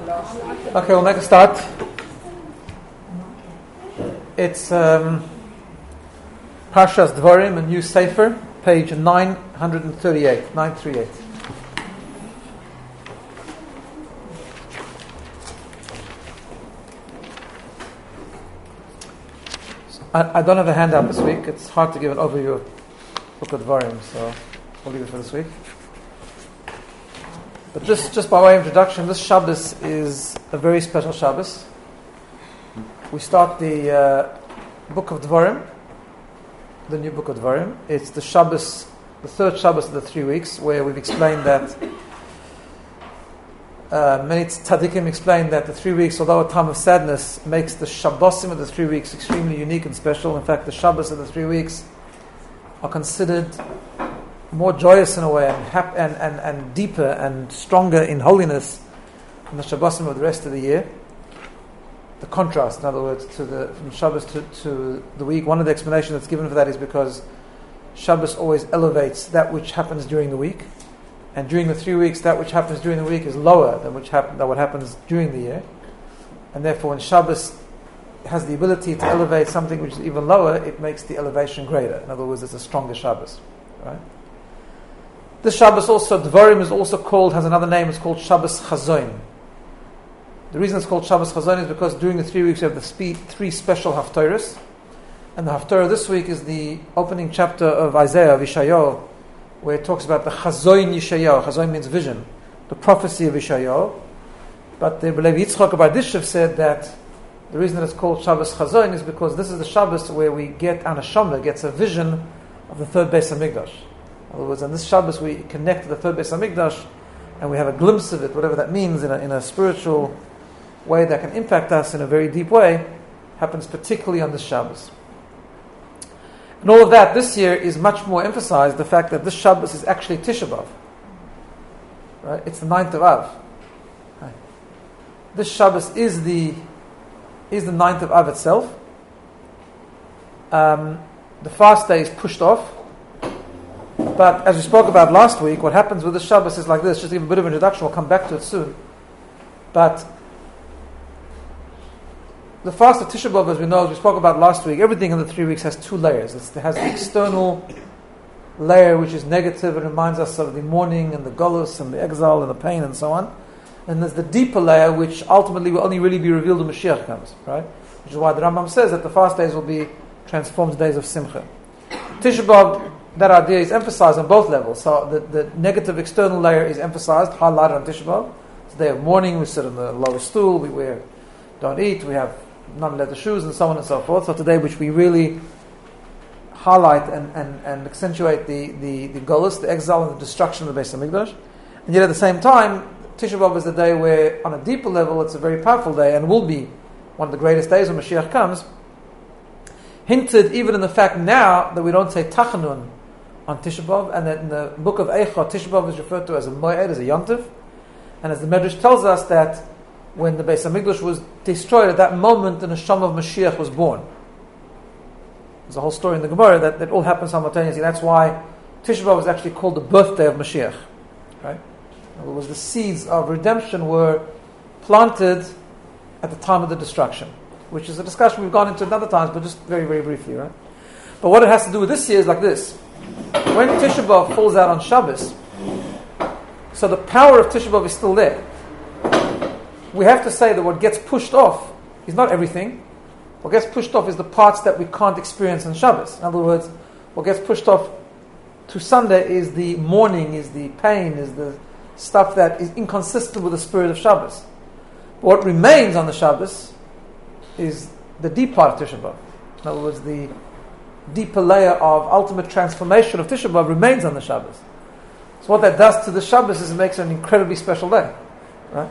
Okay, we'll make a start. It's Parshas Dvarim, a new Sefer, page 938, 938. I don't have a handout this week. It's hard to give an overview of Book of Dvarim, so we'll leave it for this week. But just by way of introduction, this Shabbos is a very special Shabbos. We start the Book of Dvarim, the new Book of Dvarim. It's the Shabbos, the third Shabbos of the 3 weeks, where we've explained that many tzaddikim explained that the 3 weeks, although a time of sadness, makes the Shabbosim of the 3 weeks extremely unique and special. In fact, the Shabbos of the 3 weeks are considered more joyous in a way and deeper and stronger in holiness than the Shabbosim of the rest of the year. The contrast, in other words, from Shabbos to the week. One of the explanations that's given for that is because Shabbos always elevates that which happens during the week, and during the 3 weeks, that which happens during the week is lower than what happens during the year, and therefore when Shabbos has the ability to elevate something which is even lower, it makes the elevation greater. In other words, it's a stronger Shabbos, right? This Shabbos also, Dvarim is also called, has another name, it's called Shabbos Chazoin. The reason it's called Shabbos Chazoin is because during the 3 weeks you have the three special Haftorahs, and the Haftorah this week is the opening chapter of Isaiah, of Yeshayahu, where it talks about the Chazoin Yeshayahu. Chazoin means vision, the prophecy of Yeshayahu. But the Rebbe Yitzchak of Bardishev said that the reason that it's called Shabbos Chazoin is because this is the Shabbos where we get, Anashama gets a vision of the third Beis HaMikdash. In other words, on this Shabbos we connect to the third Beis HaMikdash and we have a glimpse of it, whatever that means, in a spiritual way that can impact us in a very deep way, happens particularly on this Shabbos. And all of that this year is much more emphasized, the fact that this Shabbos is actually Tisha B'Av. Right? It's the 9th of Av. Right? This Shabbos is the 9th of Av itself. The fast day is pushed off. But as we spoke about last week, what happens with the Shabbos is like this. Just to give a bit of introduction, we'll come back to it soon. But the fast of Tisha B'Av, as we know, as we spoke about last week, everything in the 3 weeks has two layers. It has the external layer, which is negative and reminds us of the mourning and the golus and the exile and the pain and so on. And there's the deeper layer, which ultimately will only really be revealed when Mashiach comes, right? Which is why the Rambam says that the fast days will be transformed days of Simcha. Tisha B'Av, that idea is emphasized on both levels. So the negative external layer is emphasized, highlighted on Tisha B'Av. It's a day of mourning, we sit on the lower stool, we don't eat, we have non-leather shoes and so on and so forth. So today, which we really highlight and accentuate the golus, the exile and the destruction of the Beis HaMikdash. And yet at the same time, Tisha B'Av is a day where on a deeper level it's a very powerful day and will be one of the greatest days when Mashiach comes. Hinted even in the fact now that we don't say Tachanun on Tisha B'Av, and that in the book of Eicha, Tisha B'Av is referred to as a Moed, as a Yontif. And as the Medrash tells us that when the Beis HaMikdash was destroyed, at that moment the Neshama of Mashiach was born. There's a whole story in the Gemara that all happened simultaneously. That's why Tisha B'Av was actually called the birthday of Mashiach. Right? In other words, the seeds of redemption were planted at the time of the destruction, which is a discussion we've gone into at other times, but just very, very briefly, right? But what it has to do with this year is like this. When Tisha B'Av falls out on Shabbos, so the power of Tisha B'Av is still there. We have to say that what gets pushed off is not everything. What gets pushed off is the parts that we can't experience on Shabbos. In other words, what gets pushed off to Sunday is the mourning, is the pain, is the stuff that is inconsistent with the spirit of Shabbos. What remains on the Shabbos is the deep part of Tisha B'Av. In other words, the deeper layer of ultimate transformation of Tisha B'Av remains on the Shabbos. So what that does to the Shabbos is it makes it an incredibly special day. Right?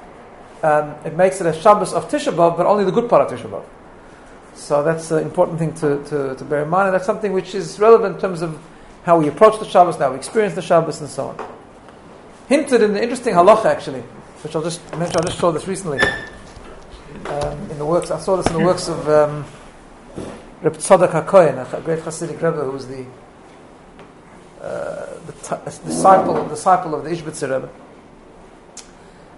It makes it a Shabbos of Tisha B'Av, but only the good part of Tisha B'Av. So that's an important thing to bear in mind, and that's something which is relevant in terms of how we approach the Shabbos, how we experience the Shabbos, and so on. Hinted in the interesting halacha, actually, which I'll just mention. I just saw this recently in the works. I saw this in the works of Reb Tzadok HaKohen, a great Hasidic Rebbe who was the disciple of the Ishbitzer Rebbe.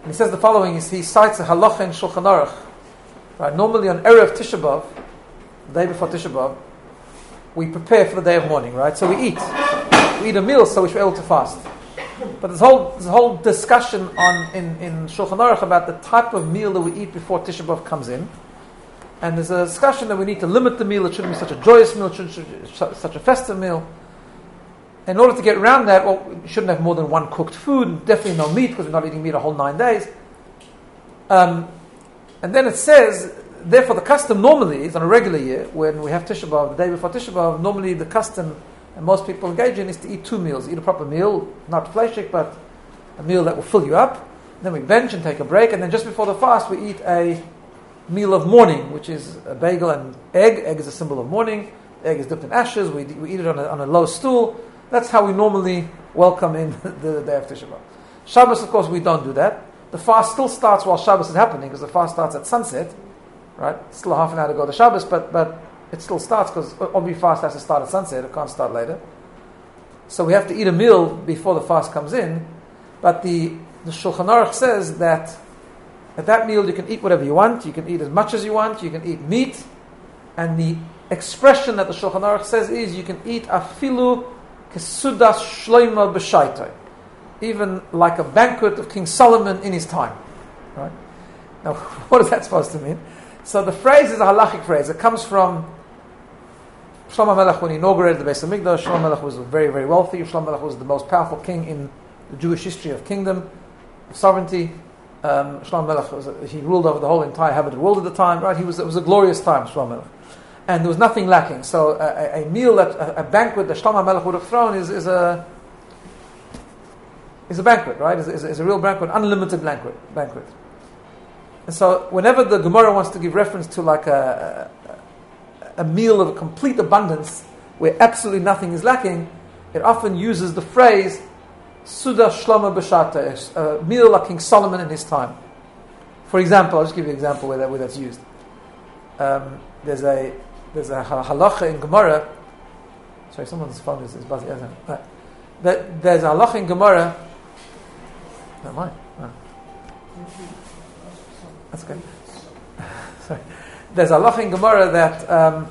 And he says the following: he cites a halacha in Shulchan Aruch. Right? Normally on Erev Tisha B'Av, the day before Tisha B'Av, we prepare for the day of mourning, right? So we eat a meal so we're able to fast. But there's a whole discussion in Shulchan Aruch about the type of meal that we eat before Tisha B'Av comes in. And there's a discussion that we need to limit the meal. It shouldn't be such a joyous meal. It shouldn't be such a festive meal. In order to get around that, well, we shouldn't have more than one cooked food. Definitely no meat, because we're not eating meat a whole 9 days. And then it says, therefore the custom normally is on a regular year, when we have Tisha B'Av, the day before Tisha B'Av, normally the custom, and most people engage in, is to eat 2 meals. Eat a proper meal, not fleishik, but a meal that will fill you up. Then we bench and take a break, and then just before the fast, we eat a meal of mourning, which is a bagel and egg. Egg is a symbol of mourning. Egg is dipped in ashes. We eat it on a low stool. That's how we normally welcome in the day of Tisha B'Av. Shabbos, of course, we don't do that. The fast still starts while Shabbos is happening, because the fast starts at sunset, right? It's still half an hour to go to Shabbos, but it still starts, because every fast has to start at sunset. It can't start later. So we have to eat a meal before the fast comes in. But the Shulchan Aruch says that at that meal, you can eat whatever you want. You can eat as much as you want. You can eat meat. And the expression that the Shulchan Aruch says is, you can eat afilu kesudas shloima b'shaitai, even like a banquet of King Solomon in his time. Right? Now, what is that supposed to mean? So the phrase is a halachic phrase. It comes from Shlomo Melech when he inaugurated the Beis Hamikdash. Shlomo Melech was very, very wealthy. Shlomo Melech was the most powerful king in the Jewish history of kingdom, of sovereignty. Shlomo Melech he ruled over the whole entire inhabited world at the time. Right? It was a glorious time, Shlomo Melech, and there was nothing lacking. So a meal, a banquet that Shlomo Melech would have thrown is a banquet, right? Is a real banquet, unlimited banquet. And so whenever the Gemara wants to give reference to like a meal of a complete abundance where absolutely nothing is lacking, it often uses the phrase Suda Shlomo B'Shata, a meal like King Solomon in his time. For example, I'll just give you an example where that's used. There's a halacha in Gemara. Sorry, someone's phone is buzzing. Right. There's a halacha in Gemara. Not mine. Oh. That's good. Sorry. There's a halacha in Gemara that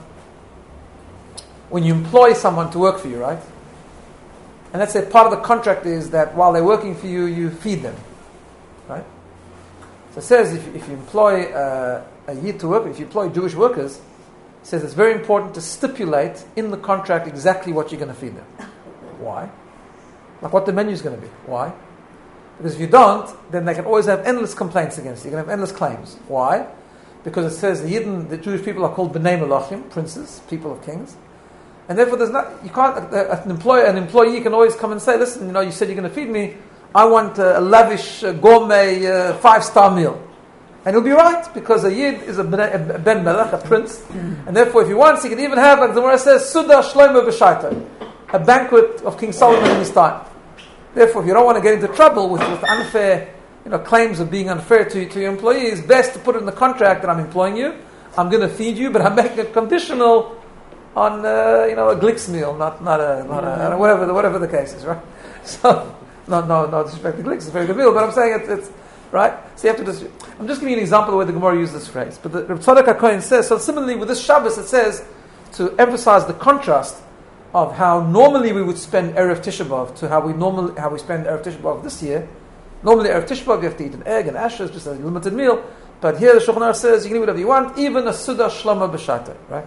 when you employ someone to work for you, right? And let's say part of the contract is that while they're working for you, you feed them, right? So it says if you employ a Yid to work, if you employ Jewish workers, it says it's very important to stipulate in the contract exactly what you're going to feed them. Why? Like what the menu is going to be. Why? Because if you don't, then they can always have endless complaints against you. You're going to have endless claims. Why? Because it says the Jewish people are called B'nai Melachim, princes, people of kings. And therefore, an employee can always come and say, listen, you said you're going to feed me. I want a lavish, gourmet, 5-star meal. And he'll be right, because a Yid is a Ben Melech, a prince. And therefore, if he wants, he can even have, like the Gemara says, Suda Shlomo B'Shaitai, a banquet of King Solomon in his time. Therefore, if you don't want to get into trouble with unfair, claims of being unfair to your employees, it's best to put it in the contract that I'm employing you. I'm going to feed you, but I'm making it conditional on a Glicks meal, not a whatever the case is, right? So no disrespect to Glicks, it's a very good meal, but I'm saying it's right. So you have to I'm just giving you an example of where the Gemara uses this phrase. But the Reb Tzadok HaKohen says, so similarly with this Shabbos, it says to emphasize the contrast of how normally we would spend Erev Tisha B'Av to how we spend Erev Tisha B'Av this year. Normally Erev Tisha B'Av you have to eat an egg and ashes, just a limited meal. But here the Shulchan Aruch says you can eat whatever you want, even a Suda Shlomo B'Shata, right?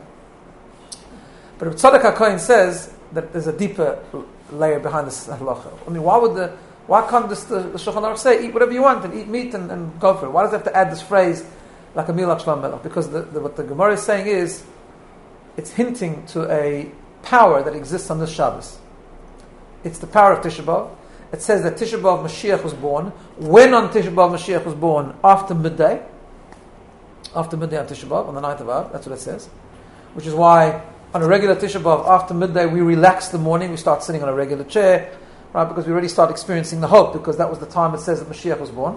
But Reb Tzadok HaKohen says that there's a deeper layer behind this halacha. I mean, why can't the Shulchan Aruch say, eat whatever you want and eat meat and go for it? Why does it have to add this phrase, like a meal like Shlomo Melech? Because what the Gemara is saying is, it's hinting to a power that exists on this Shabbos. It's the power of Tisha B'Av. It says that Tisha B'Av Mashiach was born. When on Tisha B'Av Mashiach was born? After midday. After midday on Tisha B'Av, on the 9th of Av. That's what it says. Which is why on a regular Tisha B'Av, after midday, we relax the morning. We start sitting on a regular chair, right? Because we already start experiencing the hope, because that was the time it says that Mashiach was born.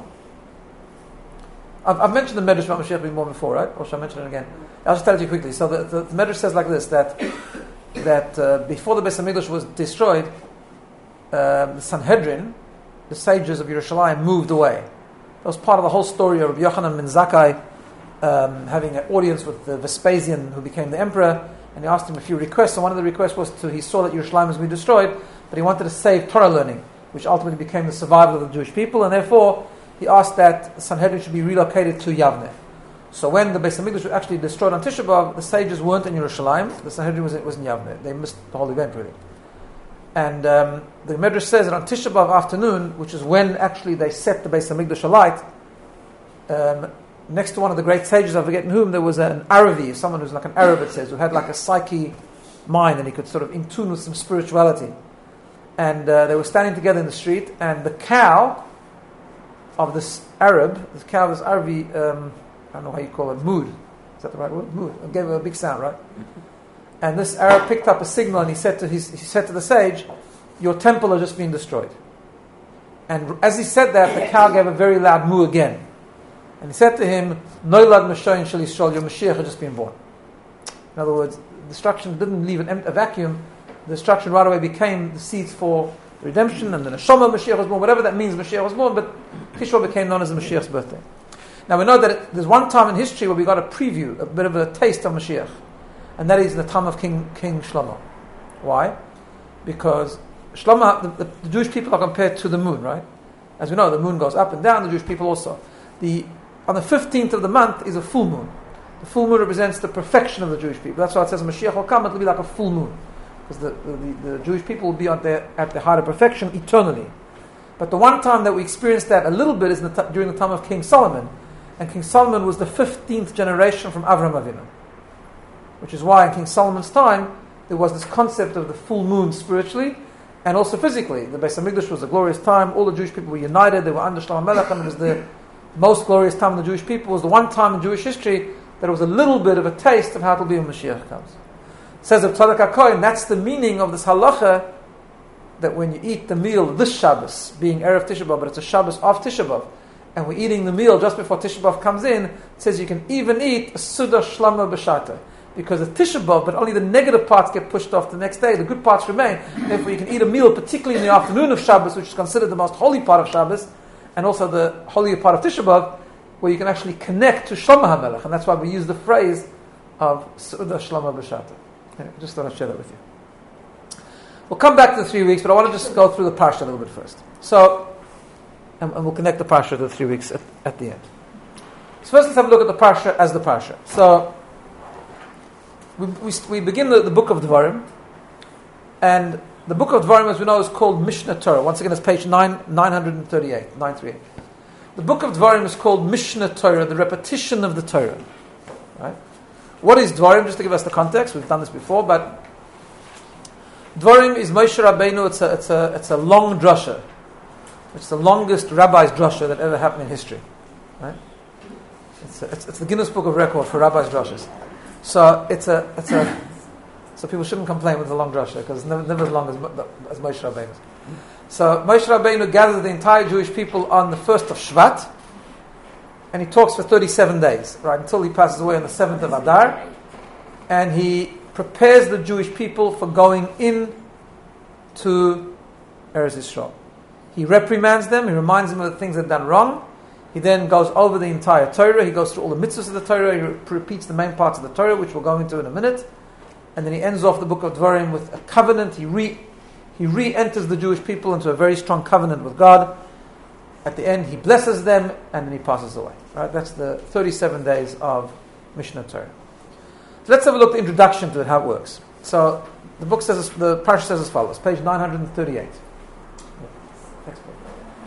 I've mentioned the Medrash about Mashiach being born before, right? Or should I mention it again? I'll just tell it to you quickly. So the Medrash says like this, that before the Beis Hamikdash was destroyed, the Sanhedrin, the sages of Yerushalayim, moved away. That was part of the whole story of Yochanan ben Zakkai having an audience with Vespasian, who became the emperor, and he asked him a few requests, and one of the requests was he saw that Yerushalayim was going to be destroyed, but he wanted to save Torah learning, which ultimately became the survival of the Jewish people, and therefore he asked that the Sanhedrin should be relocated to Yavne. So when the Beis HaMikdash was actually destroyed on Tisha B'Av, the sages weren't in Yerushalayim, the Sanhedrin was in Yavne. They missed the whole event, really. And the Medrash says that on Tisha B'Av afternoon, which is when actually they set the Beis HaMikdash alight, next to one of the great sages, I forget whom, there was an Aravi, someone who's like an Arab, it says, who had like a psyche mind, and he could sort of in tune with some spirituality. And they were standing together in the street, and the cow of this Arab, this cow of this Aravi, I don't know how you call it, mood. Is that the right word? Mood. It gave it a big sound, right? And this Arab picked up a signal, and he said to the sage, "Your temple has just been destroyed." And as he said that, the cow gave a very loud moo again. And he said to him, "Noilad Mashiach Shel Yisrael, your Mashiach has just been born." In other words, destruction didn't leave a vacuum. The destruction right away became the seeds for the redemption, and then a Neshama Mashiach was born, whatever that means, Mashiach was born, but Tisha became known as the Mashiach's birthday. Now we know that there's one time in history where we got a preview, a bit of a taste of Mashiach, and that is in the time of King Shlomo. Why? Because Shlomo, the Jewish people are compared to the moon, right? As we know, the moon goes up and down, the Jewish people also. On the 15th of the month is a full moon. The full moon represents the perfection of the Jewish people. That's why it says Mashiach will come, it will be like a full moon. Because the Jewish people will be at the height of perfection eternally. But the one time that we experienced that a little bit is during the time of King Solomon. And King Solomon was the 15th generation from Avraham Avinu. Which is why in King Solomon's time, there was this concept of the full moon spiritually and also physically. The Beis HaMikdash was a glorious time. All the Jewish people were united. They were under Shlomo Melech, and it was the most glorious time of the Jewish people. It was the one time in Jewish history that it was a little bit of a taste of how it will be when Mashiach comes. It says of Tzadok HaKohen, that's the meaning of this halacha, that when you eat the meal this Shabbos, being Erev Tisha B'Av, but it's a Shabbos of Tisha B'Av, and we're eating the meal just before Tisha B'Av comes in, it says you can even eat a Suda Shlama B'Shata. Because it's Tisha B'Av, but only the negative parts get pushed off the next day, the good parts remain. Therefore you can eat a meal, particularly in the afternoon of Shabbos, which is considered the most holy part of Shabbos, and also the holier part of Tisha B'Av, where you can actually connect to Shlomo HaMelech, and that's why we use the phrase of Suda Shlama B'Shata. Anyway, just thought I'd share that with you. We'll come back to the 3 weeks, but I want to just go through the parsha a little bit first. So, and we'll connect the parsha to the 3 weeks at the end. So first let's have a look at the parsha as the parsha. So, we begin the book of Dvarim, and the book of Dvarim, as we know, is called Mishnah Torah. Once again, it's page 938. The book of Dvarim is called Mishnah Torah, the repetition of the Torah. Right? What is Dvarim? Just to give us the context, we've done this before, but Dvarim is Moshe Rabbeinu. It's a long drasha. It's the longest rabbi's drasha that ever happened in history. Right? It's the Guinness Book of Record for rabbis' drashas. So so people shouldn't complain with the long drasha, because it's never as long as Moshe Rabbeinu's. So Moshe Rabbeinu gathered the entire Jewish people on the 1st of Shvat, and he talks for 37 days, right, until he passes away on the 7th of Adar, and he prepares the Jewish people for going in to Eretz Yisrael. He reprimands them, he reminds them of the things they've done wrong. He then goes over the entire Torah, he goes through all the mitzvahs of the Torah, he repeats the main parts of the Torah, which we'll go into in a minute, and then he ends off the book of Dvarim with a covenant. He re-enters the Jewish people into a very strong covenant with God. At the end, he blesses them, and then he passes away. Right? That's the 37 days of Mishnah Torah. So let's have a look at the introduction to it, how it works. So the book says, the parsha says as follows, page 938. Next page.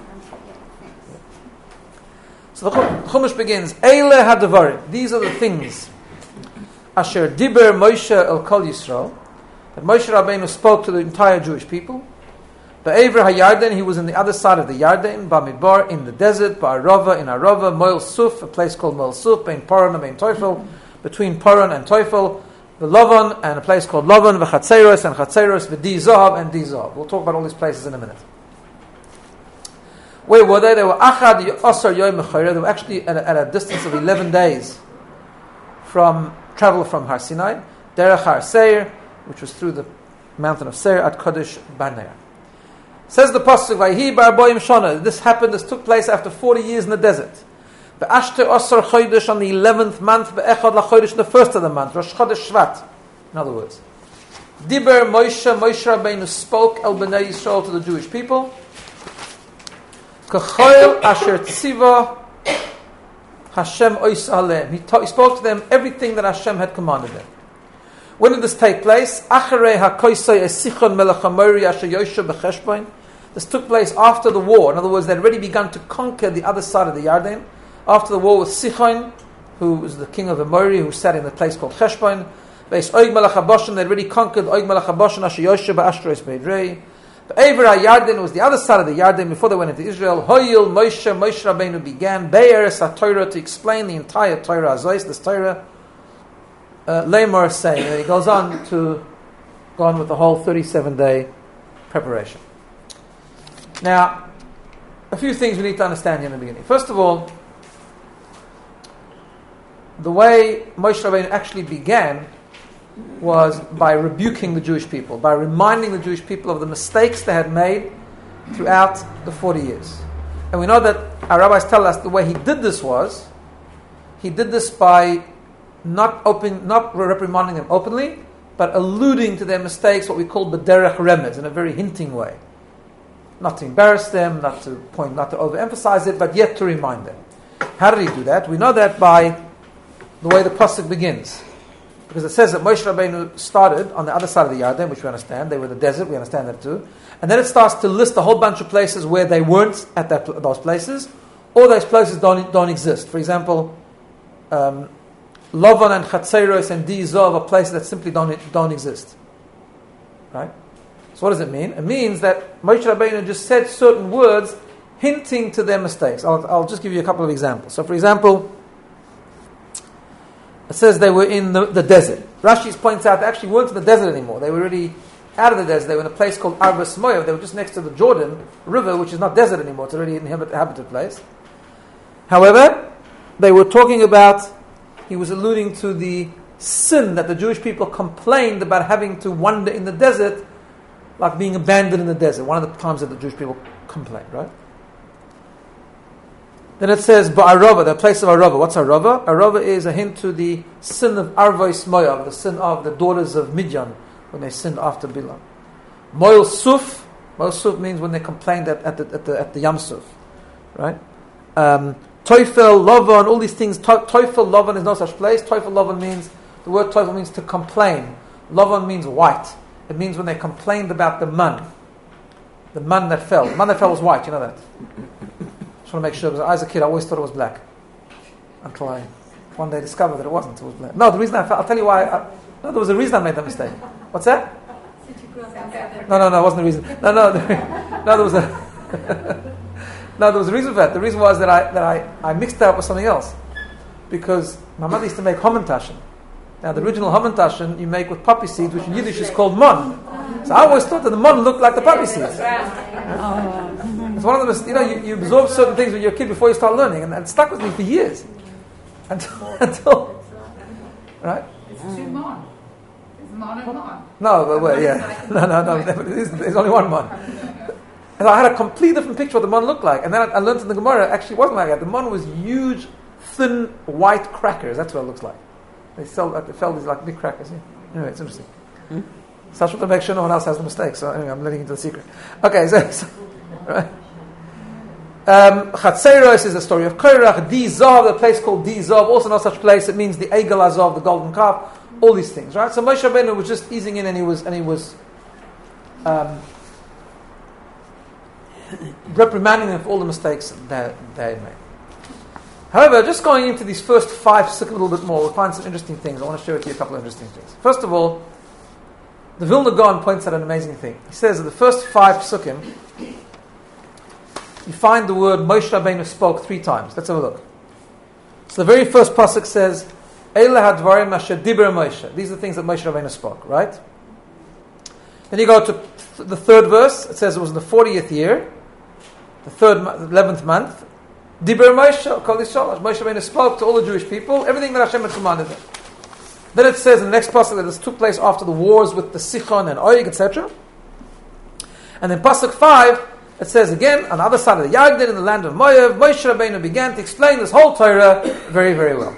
So the Chumash begins, Eile HaDavarim. These are the things. Asher Diber Moshe El Kol Yisrael. That Moshe Rabbeinu spoke to the entire Jewish people. Ba'ever HaYarden, he was on the other side of the Yarden. Ba'midbar, in the desert. Ba'arava, in Arava. Moel Suf, a place called Moel Suf. Bein Paran and Bein Teufel. Between Paran and Teufel. V'Lovan, and a place called Lovan. V'Chatzeros, and Chatzeros. V'Di Zohav, and Di Zohav. We'll talk about all these places in a minute. Where were they? They were Achad Osar Yoim Mechayra. They were actually at a distance of 11 days from travel from Har Sinai. Derech Har Seir, which was through the mountain of Seir at Kodesh Barnea. Says the pasuk, "Vayhi ba'arboim shana." This took place after 40 years in the desert. Be'ashte osar chodesh on the 11th month, be'echad lachodesh, the first of the month, Rosh Chodesh Shvat. In other words, Diber Moshe Rabbeinu spoke el bnei Yisrael to the Jewish people. K'choil asher tziva Hashem ois alem. He spoke to them everything that Hashem had commanded them. When did this take place? Acharei hakoisei esichon melech hamori asher yoshe b'cheshbon. This took place after the war. In other words, they had already begun to conquer the other side of the Yarden. After the war with Sichon, who was the king of Amori, who sat in the place called Cheshbon. Beis Oig Melech HaBashan, they had already conquered Oig Melech HaBashan, Asher Yoshe b'Ashtoris Beidrei. Ever Yarden was the other side of the Yarden before they went into Israel. Hoyil Moshe Rabbeinu began Be'eres HaTorah to explain the entire Torah Azos, this Torah. Lamar is saying, and he goes on with the whole 37-day preparation. Now, a few things we need to understand here in the beginning. First of all, the way Moshe Rabbeinu actually began was by rebuking the Jewish people, by reminding the Jewish people of the mistakes they had made throughout the 40 years. And we know that our rabbis tell us the way he did this by not reprimanding them openly, but alluding to their mistakes, what we call b'derech remez, in a very hinting way. Not to embarrass them, not to overemphasize it, but yet to remind them. How did he do that? We know that by the way the pasuk begins. Because it says that Moshe Rabbeinu started on the other side of the Yarden, which we understand. They were in the desert, we understand that too. And then it starts to list a whole bunch of places where they weren't at those places, or those places don't exist. For example, Lavan and Chatzeros and Dizov are places that simply don't exist. Right? So what does it mean? It means that Moshe Rabbeinu just said certain words hinting to their mistakes. I'll just give you a couple of examples. So for example, it says they were in the desert. Rashi points out they actually weren't in the desert anymore. They were already out of the desert. They were in a place called Arvas Moav. They were just next to the Jordan River, which is not desert anymore. It's already an inhabited place. However, they were talking about, he was alluding to the sin that the Jewish people complained about having to wander in the desert, like being abandoned in the desert. One of the times that the Jewish people complained, right? Then it says, Ba'arava, the place of Arava. What's Arava? Arava is a hint to the sin of Arvos Moav, the sin of the daughters of Midian, when they sinned after Bilam. Moil Suf means when they complained at the Yam Suf, right? Toifel, Lavan, all these things. Toifel, Lavan is no such place. Toifel, Lavan means, the word Toifel means to complain. Lavan means white. It means when they complained about the man that fell. The man that fell was white, you know that. I want to make sure, because as a kid I always thought it was black until I one day discovered that it wasn't. It was black. No, the reason I'll tell you why. There was a reason I made that mistake. What's that? No, it wasn't the reason. There was a reason for that. The reason was that I mixed it up with something else, because my mother used to make hamantashen. Now the original hamantashen you make with poppy seeds, which in Yiddish is called mon. So I always thought that the mon looked like the poppy seeds. It's one of the, you absorb certain things with your kid before you start learning, and it stuck with me for years. Until right? It's two mon. It's mon and mon. No, but wait, yeah. No. There's only one mon. And I had a completely different picture of what the mon looked like. And then I learned in the Gemara, actually it wasn't like that. The mon was huge, thin, white crackers. That's what it looks like. They fell these like big crackers. Yeah. Anyway, it's interesting. So I should to make sure no one else has the mistake. So anyway, I'm letting you into the secret. Okay, so right. Chatzeros is the story of Korach. Dizov, the place called Dizov, also not such place. It means the Egel Azov, the golden calf. All these things, right? So Moshe Rabbeinu was just easing in, and he was reprimanding them for all the mistakes that they had made. However, just going into these first 5 psukim a little bit more, we'll find some interesting things. I want to share with you a couple of interesting things. First of all, the Vilna Gaon points out an amazing thing. He says that the first 5 psukim, you find the word Moshe Rabbeinu spoke 3 times. Let's have a look. So the very first pasuk says, Eila hadvarim asher diber Moshe. These are the things that Moshe Rabbeinu spoke, right? Then you go to the 3rd verse. It says it was in the 40th year, the 11th month. Diber Moshe, Kol Yisrael. Moshe Rabbeinu spoke to all the Jewish people, everything that Hashem had commanded them. Then it says in the next pasuk that this took place after the wars with the Sichon and Oig, etc. And then pasuk 5, it says again, on the other side of the Yarden, in the land of Moav, Moshe Rabbeinu began to explain this whole Torah very, very well.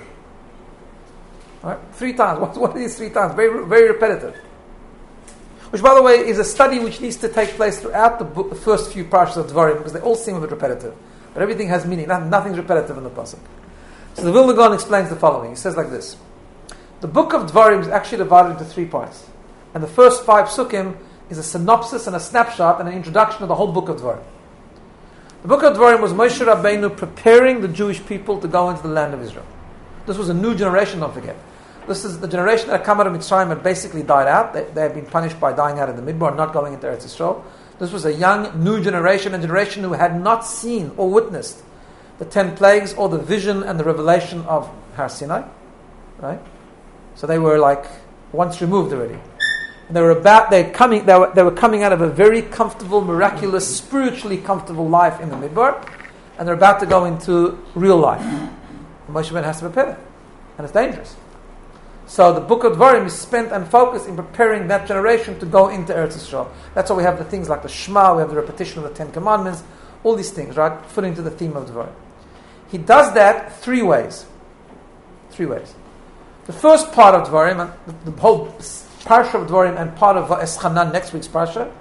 All right? 3 times. What are these 3 times? Very, very repetitive. Which, by the way, is a study which needs to take place throughout the first few parshas of Dvarim, because they all seem a bit repetitive. But everything has meaning. Nothing's repetitive in the pasuk. So the Vilna Gaon explains the following. He says like this. The book of Dvarim is actually divided into 3 parts. And the first 5 psukim is a synopsis and a snapshot and an introduction of the whole book of Dvarim. The book of Dvarim was Moshe Rabbeinu preparing the Jewish people to go into the land of Israel. This was a new generation, don't forget. This is the generation that had come out of Mitzrayim had basically died out. They had been punished by dying out in the Midbar, not going into Eretz Yisrael. This was a young, new generation, a generation who had not seen or witnessed the 10 plagues or the vision and the revelation of Har Sinai. Right? So they were like once removed already. And they were coming out of a very comfortable, miraculous, spiritually comfortable life in the Midbar, and they're about to go into real life. And Moshe Rabbeinu has to prepare them. And it's dangerous. So the book of Dvarim is spent and focused in preparing that generation to go into Eretz Yisrael. That's why we have the things like the Shema, we have the repetition of the 10 Commandments, all these things, right, fit into the theme of Dvarim. He does that 3 ways. 3 ways. The first part of Dvarim, and the whole parsha of Dvarim and part of Eschanan, next week's parsha,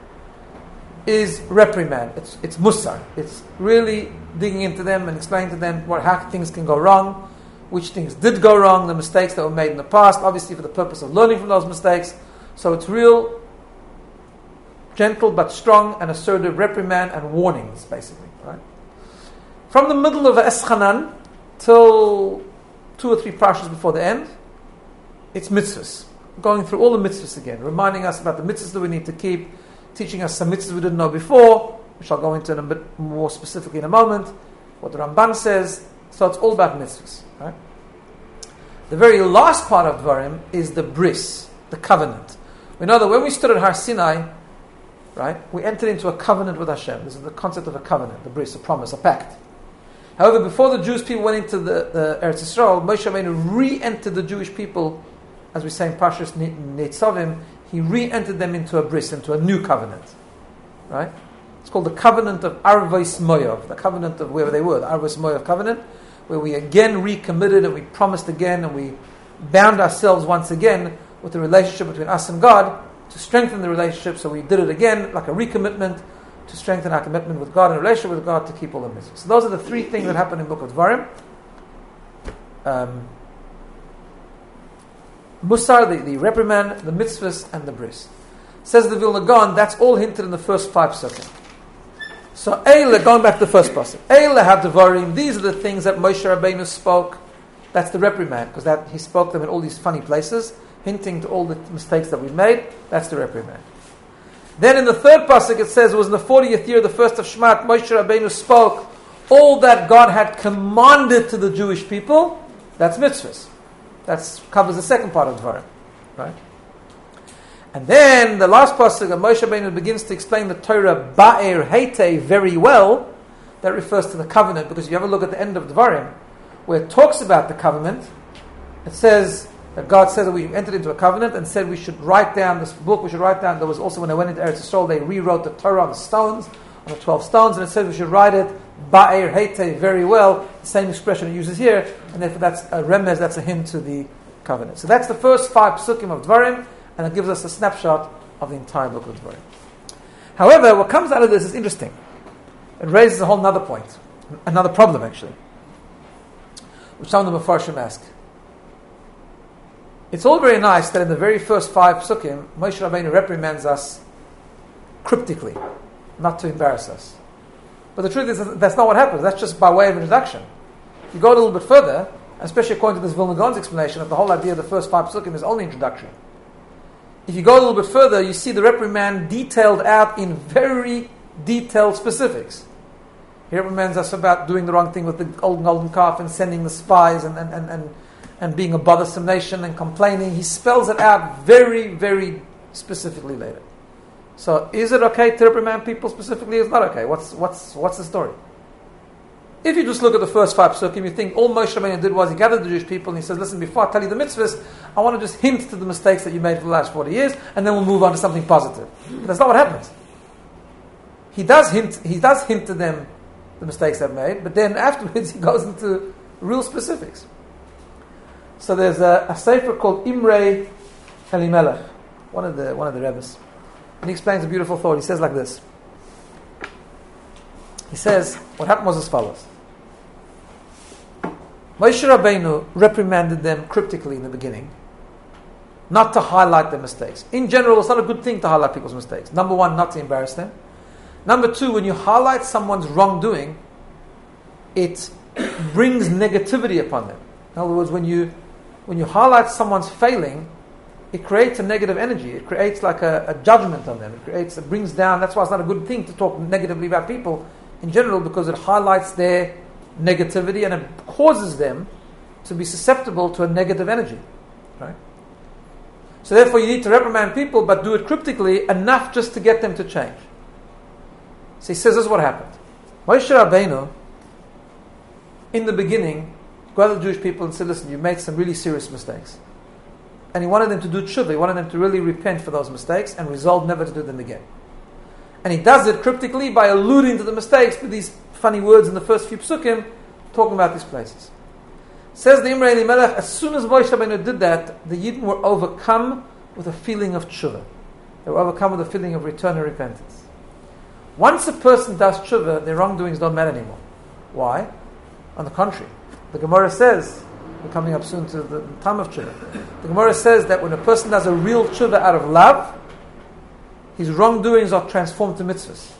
is reprimand. It's musar. It's really digging into them and explaining to them how things can go wrong, which things did go wrong, the mistakes that were made in the past, obviously for the purpose of learning from those mistakes. So it's real, gentle but strong and assertive reprimand and warnings, basically. Right? From the middle of Eschanan till 2 or 3 parshas before the end, it's mitzvahs. Going through all the mitzvahs again, reminding us about the mitzvahs that we need to keep, teaching us some mitzvahs we didn't know before, which I'll go into in a bit more specifically in a moment, what the Ramban says. So it's all about mitzvahs. Right? The very last part of Dvarim is the bris, the covenant. We know that when we stood at Har Sinai, right, we entered into a covenant with Hashem. This is the concept of a covenant, the bris, a promise, a pact. However, before the Jewish people went into the Eretz Yisrael, Moshe Rabbeinu re-entered the Jewish people, as we say in Parshas Nitzavim, he re-entered them into a bris, into a new covenant. Right? It's called the covenant of Arvos Moav, the covenant of wherever they were, the Arvos Moav covenant, where we again recommitted and we promised again and we bound ourselves once again with the relationship between us and God to strengthen the relationship. So we did it again like a recommitment to strengthen our commitment with God and relationship with God to keep all the mitzvahs. So those are the 3 things that happen in the book of Dvarim. Musar, the reprimand, the mitzvahs, and the bris. Says the Vilna Gaon, that's all hinted in the first 5 seconds. So, Eile, going back to the first passage, Eile HaDvarim, these are the things that Moshe Rabbeinu spoke. That's the reprimand, because he spoke them in all these funny places, hinting to all the mistakes that we've made. That's the reprimand. Then in the 3rd pasuk it says, it was in the 40th year, the 1st of Shvat, Moshe Rabbeinu spoke all that God had commanded to the Jewish people. That's mitzvahs. That covers the second part of Dvarim. Right? And then the last pasuk, Moshe Rabbeinu begins to explain the Torah Ba'er Heitei very well. That refers to the covenant, because if you have a look at the end of Dvarim, where it talks about the covenant, it says that God says that we entered into a covenant and said we should write down this book. We should write down. There was also when they went into Eretz Yisrael, they rewrote the Torah on the stones, on the 12 stones, and it said we should write it Ba'er Heitei very well. The same expression it uses here, and therefore that's a remez. That's a hint to the covenant. So that's the first 5 psukim of Dvarim. And it gives us a snapshot of the entire book of Dvarim. However, what comes out of this is interesting. It raises a whole other point, another problem actually, which some of the Mefarshim ask. It's all very nice that in the very first 5 psukim, Moshe Rabbeinu reprimands us cryptically, not to embarrass us. But the truth is that's not what happens. That's just by way of introduction. If you go a little bit further, especially according to this Vilna Gaon's explanation, of the whole idea of the first 5 psukim is only introduction. If you go a little bit further, you see the reprimand detailed out in very detailed specifics. He reprimands us about doing the wrong thing with the golden calf and sending the spies and being a bothersome nation and complaining. He spells it out very, very specifically later. So is it okay to reprimand people specifically? It's not okay. What's the story? If you just look at the first 5 psukim, you think all Moshe Rabbeinu did was he gathered the Jewish people and he says, listen, before I tell you the mitzvahs, I want to just hint to the mistakes that you made for the last 40 years, and then we'll move on to something positive. But that's not what happens. he does hint to them the mistakes they've made, but then afterwards he goes into real specifics. So there's a sefer called Imrei Elimelech, one of the Rebbes, and he explains a beautiful thought. He says like this. He says what happened was as follows. Moshe Rabbeinu reprimanded them cryptically in the beginning, not to highlight their mistakes. In general, it's not a good thing to highlight people's mistakes. Number one, not to embarrass them. Number two, when you highlight someone's wrongdoing, it brings negativity upon them. In other words, when you highlight someone's failing, it creates a negative energy. It creates like a judgment on them. It brings down. That's why it's not a good thing to talk negatively about people in general, because it highlights their negativity and it causes them to be susceptible to a negative energy. Right? So therefore you need to reprimand people, but do it cryptically, enough just to get them to change. So he says this is what happened. Moshe Rabbeinu, in the beginning, go to the Jewish people and said, listen, you made some really serious mistakes. And he wanted them to do tshuva. He wanted them to really repent for those mistakes and resolve never to do them again. And he does it cryptically by alluding to the mistakes with these funny words in the first few psukim, talking about these places. Says the Imrei Elimelech, as soon as Moshe Rabbeinu did that, the Yidden were overcome with a feeling of tshuva. They were overcome with a feeling of return and repentance. Once a person does tshuva, their wrongdoings don't matter anymore. Why? On the contrary, the Gemara says, we're coming up soon to the time of tshuva, the Gemara says that when a person does a real tshuva out of love, his wrongdoings are transformed to mitzvahs.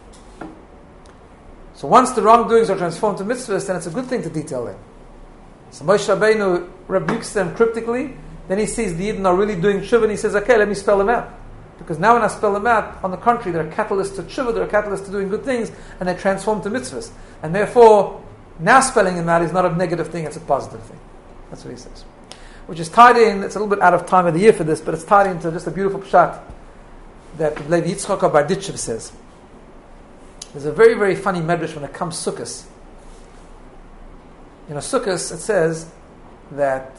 So once the wrongdoings are transformed to mitzvahs, then it's a good thing to detail them. So Moshe Rabbeinu rebukes them cryptically, then he sees the Yidden are really doing tshuva, and he says, okay, let me spell them out. Because now when I spell them out, on the contrary, they're a catalyst to tshuva, they're a catalyst to doing good things, and they transform to mitzvahs. And therefore, now spelling them out is not a negative thing, it's a positive thing. That's what he says. Which is tied in, it's a little bit out of time of the year for this, but it's tied into just a beautiful pshat that Levi Yitzchak Barditchev says. There's a very, very funny medrash when it comes to Sukkos. In a Sukkos, it says that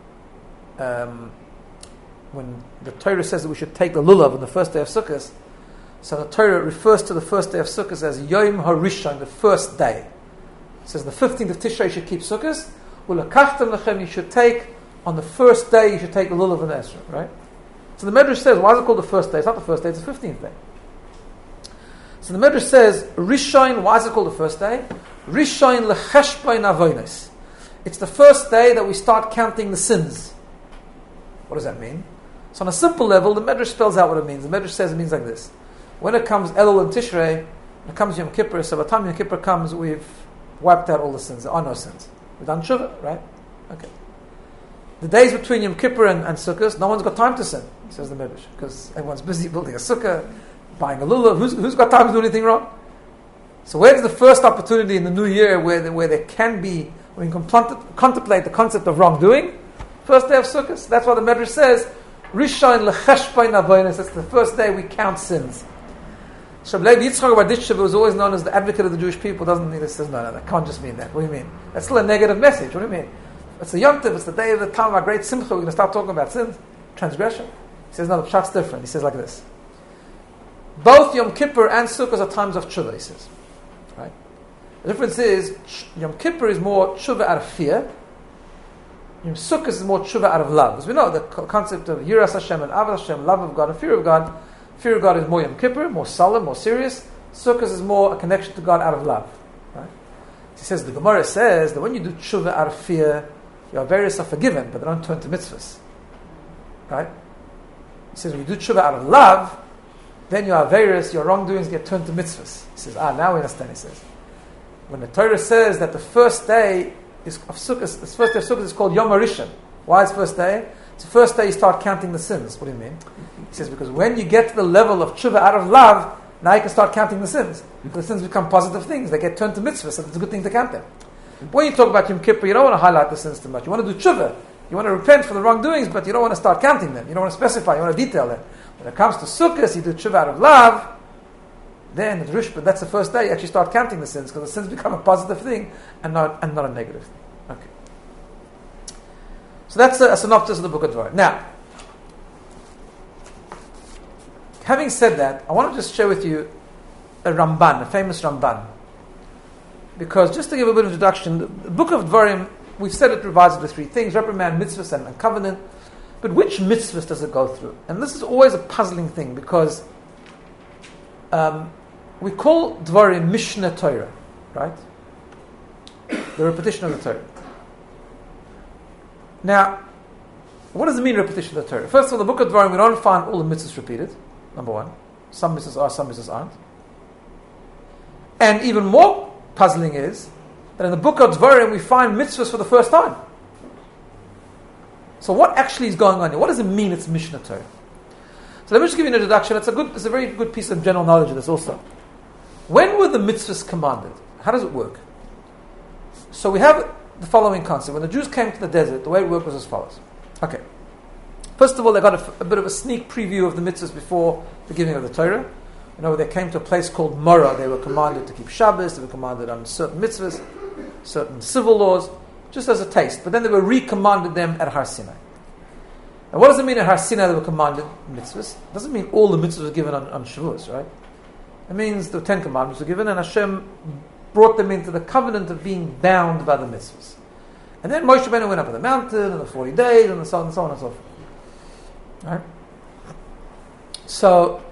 when the Torah says that we should take the lulav on the first day of Sukkot, so the Torah refers to the first day of Sukkot as Yom HaRishon, the first day. It says the 15th of Tishrei you should keep Sukkot. Ulakachtem lechem, you should take on the first day. You should take the lulav and Esrog, right? So the Medrash says, why is it called the first day? It's not the first day; it's the 15th day. So the Medrash says, Rishon. Why is it called the first day? Rishon lecheshbon avonos. It's the first day that we start counting the sins. What does that mean? So on a simple level, the Medrash spells out what it means. The Medrash says it means like this. When it comes Elul and Tishrei, when it comes Yom Kippur, so by the time Yom Kippur comes, we've wiped out all the sins. There are no sins. We've done tshuva, right? Okay. The days between Yom Kippur and Sukkot, no one's got time to sin, says the Medrash, because everyone's busy building a sukkah, buying a lulav. Who's got time to do anything wrong? So where's the first opportunity in the new year where there can be, when you can contemplate the concept of wrongdoing? First day of Sukkot. That's why the Medrash says, Rishon lecheshbon avonos. That's the first day we count sins. So Levi Yitzchak Barditchev was always known as the advocate of the Jewish people. Doesn't mean this says no, that can't just mean that. What do you mean? That's still a negative message. What do you mean? It's the Yom Tov, it's the day of the time of our great simcha. We're going to start talking about sins, transgression. He says no, the pshat's different. He says like this: both Yom Kippur and Sukkot are times of tshuva. He says, right? The difference is Yom Kippur is more tshuva out of fear. Yom Sukkot is more tshuva out of love. As we know, the concept of Yiras Hashem and Avad Hashem, love of God and fear of God. Fear of God is more Yom Kippur, more solemn, more serious. Sukkot is more a connection to God out of love. Right? He says, the Gemara says that when you do tshuva out of fear, your various are forgiven, but they don't turn to mitzvahs. Right? He says, when you do tshuva out of love, then your various, your wrongdoings get turned to mitzvahs. He says, now we understand, he says. When the Torah says that the first day of Sukkot, the first day of Sukkot is called Yom HaRishon. Why is first day? It's the first day you start counting the sins. What do you mean? He says, because when you get to the level of tshuva out of love, now you can start counting the sins. Because the sins become positive things. They get turned to mitzvahs, so it's a good thing to count them. But when you talk about Yom Kippur, you don't want to highlight the sins too much. You want to do tshuva. You want to repent for the wrongdoings, but you don't want to start counting them. You don't want to specify. You want to detail them. When it comes to Sukkot, you do tshuva out of love. Then, that's the first day you actually start counting the sins, because the sins become a positive thing and not a negative thing. Okay. So that's a synopsis of the book of Dvarim. Now, having said that, I want to just share with you a Ramban, a famous Ramban. Because just to give a bit of introduction, the book of Dvarim, we've said it divides into three things: reprimand, mitzvahs, and covenant. But which mitzvahs does it go through? And this is always a puzzling thing, because we call Dvarim Mishnah Torah, right? The repetition of the Torah. Now, what does it mean, repetition of the Torah? First of all, the book of Dvarim, we don't find all the mitzvahs repeated, number one. Some mitzvahs are, some mitzvahs aren't. And even more puzzling is that in the book of Dvarim, we find mitzvahs for the first time. So what actually is going on here? What does it mean it's Mishnah Torah? So let me just give you an introduction. It's a very good piece of general knowledge of this also. When were the mitzvahs commanded? How does it work? So we have the following concept. When the Jews came to the desert, the way it worked was as follows. Okay. First of all, they got a bit of a sneak preview of the mitzvahs before the giving of the Torah. You know, they came to a place called Morah. They were commanded to keep Shabbos. They were commanded on certain mitzvahs, certain civil laws, just as a taste. But then they were recommanded them at Har Sinai. And what does it mean at Har Sinai they were commanded mitzvahs? It doesn't mean all the mitzvahs were given on Shavuos, right? It means the 10 commandments were given, and Hashem brought them into the covenant of being bound by the mitzvahs. And then Moshe Rabbeinu went up on the mountain, and the 40 days, and so on and so on and so forth. Right? So,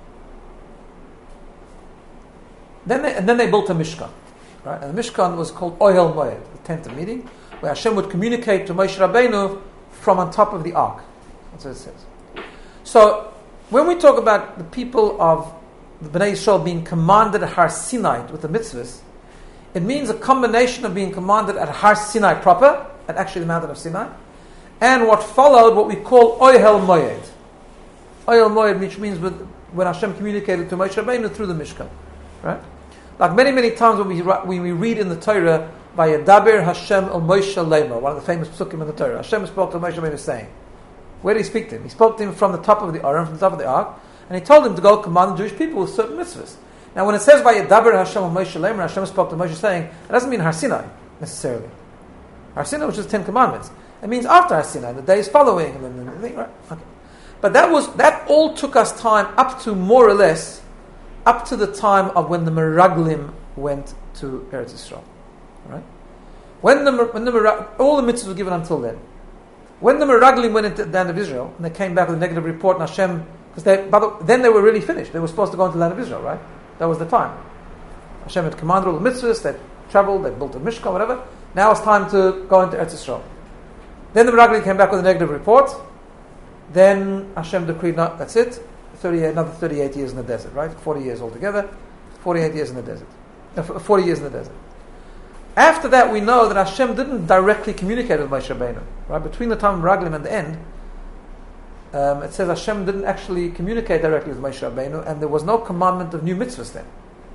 then they built a Mishkan. Right? And the Mishkan was called Ohel Moed, the tent of meeting, where Hashem would communicate to Moshe Rabbeinu from on top of the ark. That's what it says. So, when we talk about the people of the Bnei Yisrael being commanded at Har Sinai with the mitzvahs, it means a combination of being commanded at Har Sinai proper, at actually the mountain of Sinai, and what followed, what we call Ohel Moed. Ohel Moed, which means when Hashem communicated to Moshe Rabbeinu through the Mishkan. Right? Like many, many times when we read in the Torah, Vayedaber Hashem el Moshe Lema, one of the famous psukim in the Torah. Hashem spoke to Moshe Rabbeinu saying, where did he speak to him? He spoke to him from the top of the Aron, from the top of the ark, and he told him to go command the Jewish people with certain mitzvahs. Now, when it says Vayedaber Hashem el Moshe Lema, Hashem spoke to Moshe saying, it doesn't mean Har Sinai necessarily. Har Sinai, which is 10 commandments. It means after Har Sinai, the days following, and then the thing, right? Okay. But that all took us time up to more or less up to the time of when the Meraglim went to Eretz Yisrael. Right? When all the mitzvahs were given until then. When the Meraglim went into the land of Israel, and they came back with a negative report, and Hashem, because then they were really finished. They were supposed to go into the land of Israel, right? That was the time. Hashem had commanded all the mitzvahs, they traveled, they built a Mishkan, whatever. Now it's time to go into Eretz Yisrael. Then the Meraglim came back with a negative report. Then Hashem decreed, no, that's it. Another 38 years in the desert, right? 40 years altogether. 48 years in the desert. 40 years in the desert. After that, we know that Hashem didn't directly communicate with Moshe Rabbeinu. Right? Between the time of Meraglim and the end, it says Hashem didn't actually communicate directly with Moshe Rabbeinu, and there was no commandment of new mitzvahs then.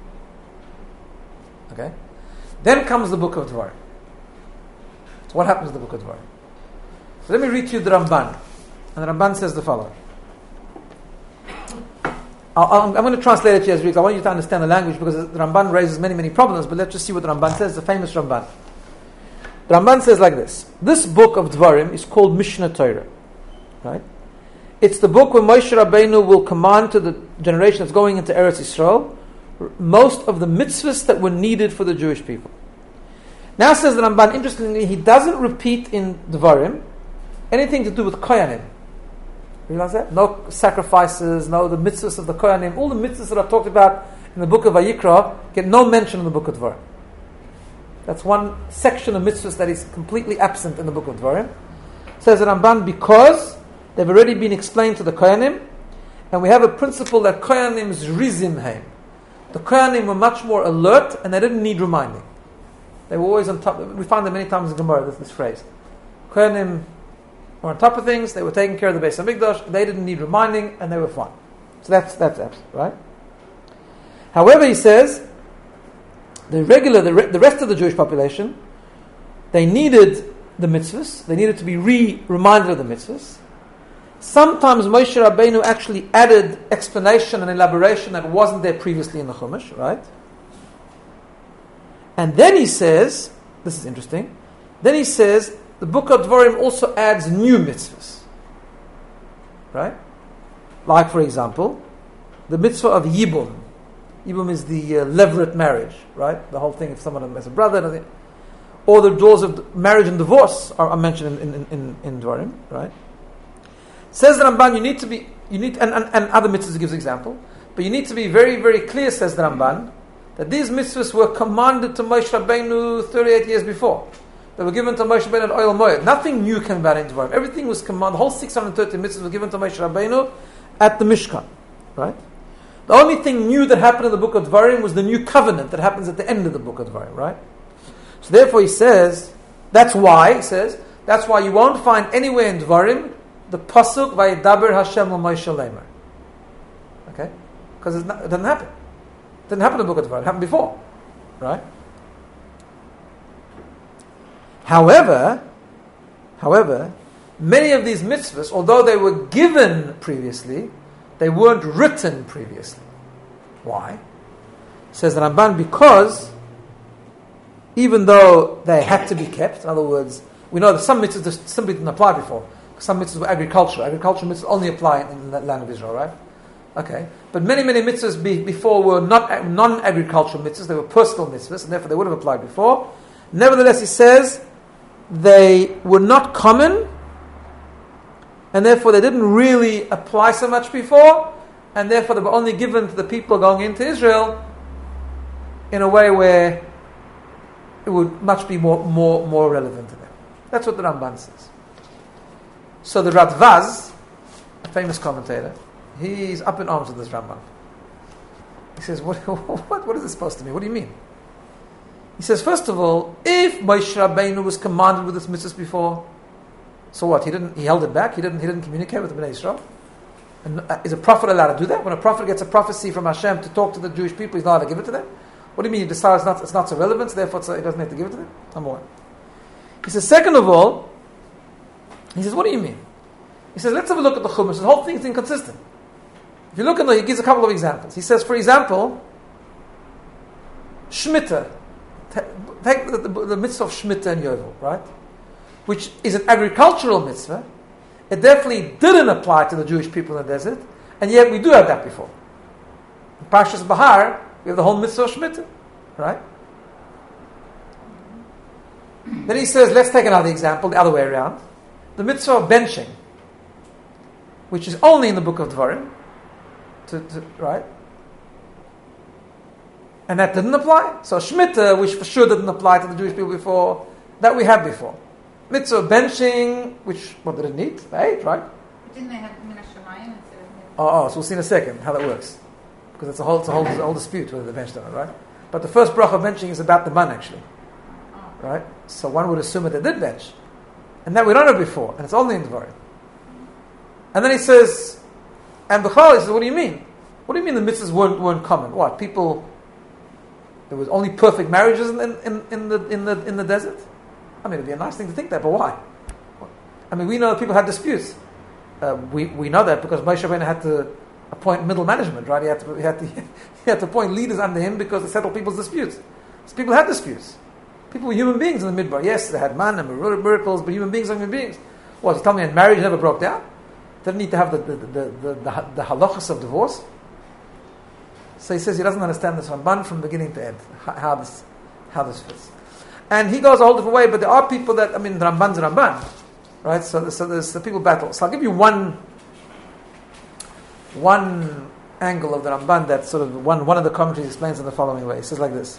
Okay? Then comes the book of Dvarim. So what happens in the book of Dvarim? So let me read to you the Ramban. And the Ramban says the following. I'm going to translate it to you as we go. I want you to understand the language because the Ramban raises many, many problems, but let's just see what the Ramban says, the famous Ramban. The Ramban says like this. This book of Dvarim is called Mishnah Torah. Right? It's the book where Moshe Rabbeinu will command to the generation that's going into Eretz Yisrael most of the mitzvahs that were needed for the Jewish people. Now says the Ramban, interestingly, he doesn't repeat in Dvarim anything to do with Kohanim. Realize that? No sacrifices, no the mitzvahs of the Kohanim. All the mitzvahs that are talked about in the book of Vayikra get no mention in the book of Dvarim. That's one section of mitzvahs that is completely absent in the book of Dvarim. Says the Ramban, because they've already been explained to the Kohanim, and we have a principle that Kohanim's rizim haim. The Kohanim were much more alert, and they didn't need reminding. They were always on top. We find them many times in Gemara, this phrase. Kohanim were on top of things, they were taking care of the Beis HaMikdash, they didn't need reminding, and they were fine. So that's absolute, right? However, he says, the rest of the Jewish population, they needed the mitzvahs, they needed to be reminded of the mitzvahs. Sometimes Moshe Rabbeinu actually added explanation and elaboration that wasn't there previously in the Chumash, right? And then he says, this is interesting, then he says, the book of Dvarim also adds new mitzvahs. Right? Like, for example, the mitzvah of Yibum. Yibum is the levirate marriage, right? The whole thing, if someone has a brother, or the laws of marriage and divorce are mentioned in Dvarim, right? Says the Ramban, and other mitzvahs gives example, but you need to be very, very clear, says the Ramban, that these mitzvahs were commanded to Moshe Rabbeinu 38 years before. They were given to Moshe Rabbeinu at Oil Moed. Nothing new came about in Dvarim. Everything was commanded. The whole 630 mitzvahs were given to Moshe Rabbeinu at the Mishkan, right? The only thing new that happened in the book of Dvarim was the new covenant that happens at the end of the book of Dvarim, right? So therefore he says, that's why you won't find anywhere in Dvarim the pasuk Vayidaber Hashem Moshe Leimer. Okay? Because it doesn't happen. It didn't happen in the book of Dvarim. It happened before. Right? However, many of these mitzvahs, although they were given previously, they weren't written previously. Why? Says the Ramban, because even though they had to be kept, in other words, we know that some mitzvahs just simply didn't apply before. Some mitzvahs were agricultural. Agricultural mitzvahs only apply in the land of Israel, right? Okay. But many mitzvahs before were not non-agricultural mitzvahs, they were personal mitzvahs, and therefore they would have applied before. Nevertheless, he says, they were not common, and therefore they didn't really apply so much before, and therefore they were only given to the people going into Israel in a way where it would much be more relevant to them. That's what the Ramban says. So the Radvaz, a famous commentator, he's up in arms with this Ramban. He says, what is this supposed to mean? What do you mean? He says, first of all, if Moshe Rabbeinu was commanded with this mitzvahs before, so what? He held it back. He didn't communicate with the Bnei Israel. And is a prophet allowed to do that? When a prophet gets a prophecy from Hashem to talk to the Jewish people, he's not allowed to give it to them. What do you mean? He decides it's not so relevant, so therefore he doesn't have to give it to them. Number one. He says, second of all, he says, what do you mean? He says, let's have a look at the Chumash. The whole thing is inconsistent. If you look at he gives a couple of examples. He says, for example, Shemitah. Take the mitzvah of Shemitah and Yovel, right? Which is an agricultural mitzvah. It definitely didn't apply to the Jewish people in the desert, and yet we do have that before. In Parshas Bahar, we have the whole mitzvah of Shemitah, right? Then he says, let's take another example, the other way around. The mitzvah of benching, which is only in the book of Dvarim, right? And that didn't apply. So Shemitah, which for sure didn't apply to the Jewish people before, that we had before. Mitzvah of benching, which, what did it need? They ate, right? Didn't they have Min HaShamayim instead of Min? So we'll see in a second how that works. Because it's a whole dispute whether they benched on it, right? But the first bracha of benching is about the man, actually. Right? So one would assume that they did bench. And that we don't know before, and it's only in Dvarim. And then he says, and Bechal, he says, what do you mean? What do you mean the mitzvahs weren't common? What? People, there was only perfect marriages in the desert? I mean, it'd be a nice thing to think that, but why? I mean, we know that people had disputes. We know that because Moshe Rabbeinu had to appoint middle management, right? He had to appoint leaders under him because they settled people's disputes. So people had disputes. People were human beings in the Midbar. Yes, they had man and miracles, but human beings are human beings. What, you tell me that marriage never broke down? Didn't need to have the halachas of divorce? So he says he doesn't understand this Ramban from beginning to end, how this fits. And he goes a whole different way, but there are people that, Ramban's Ramban, right? So there's the people battle. So I'll give you one angle of the Ramban that sort of, one of the commentaries explains in the following way. He says like this.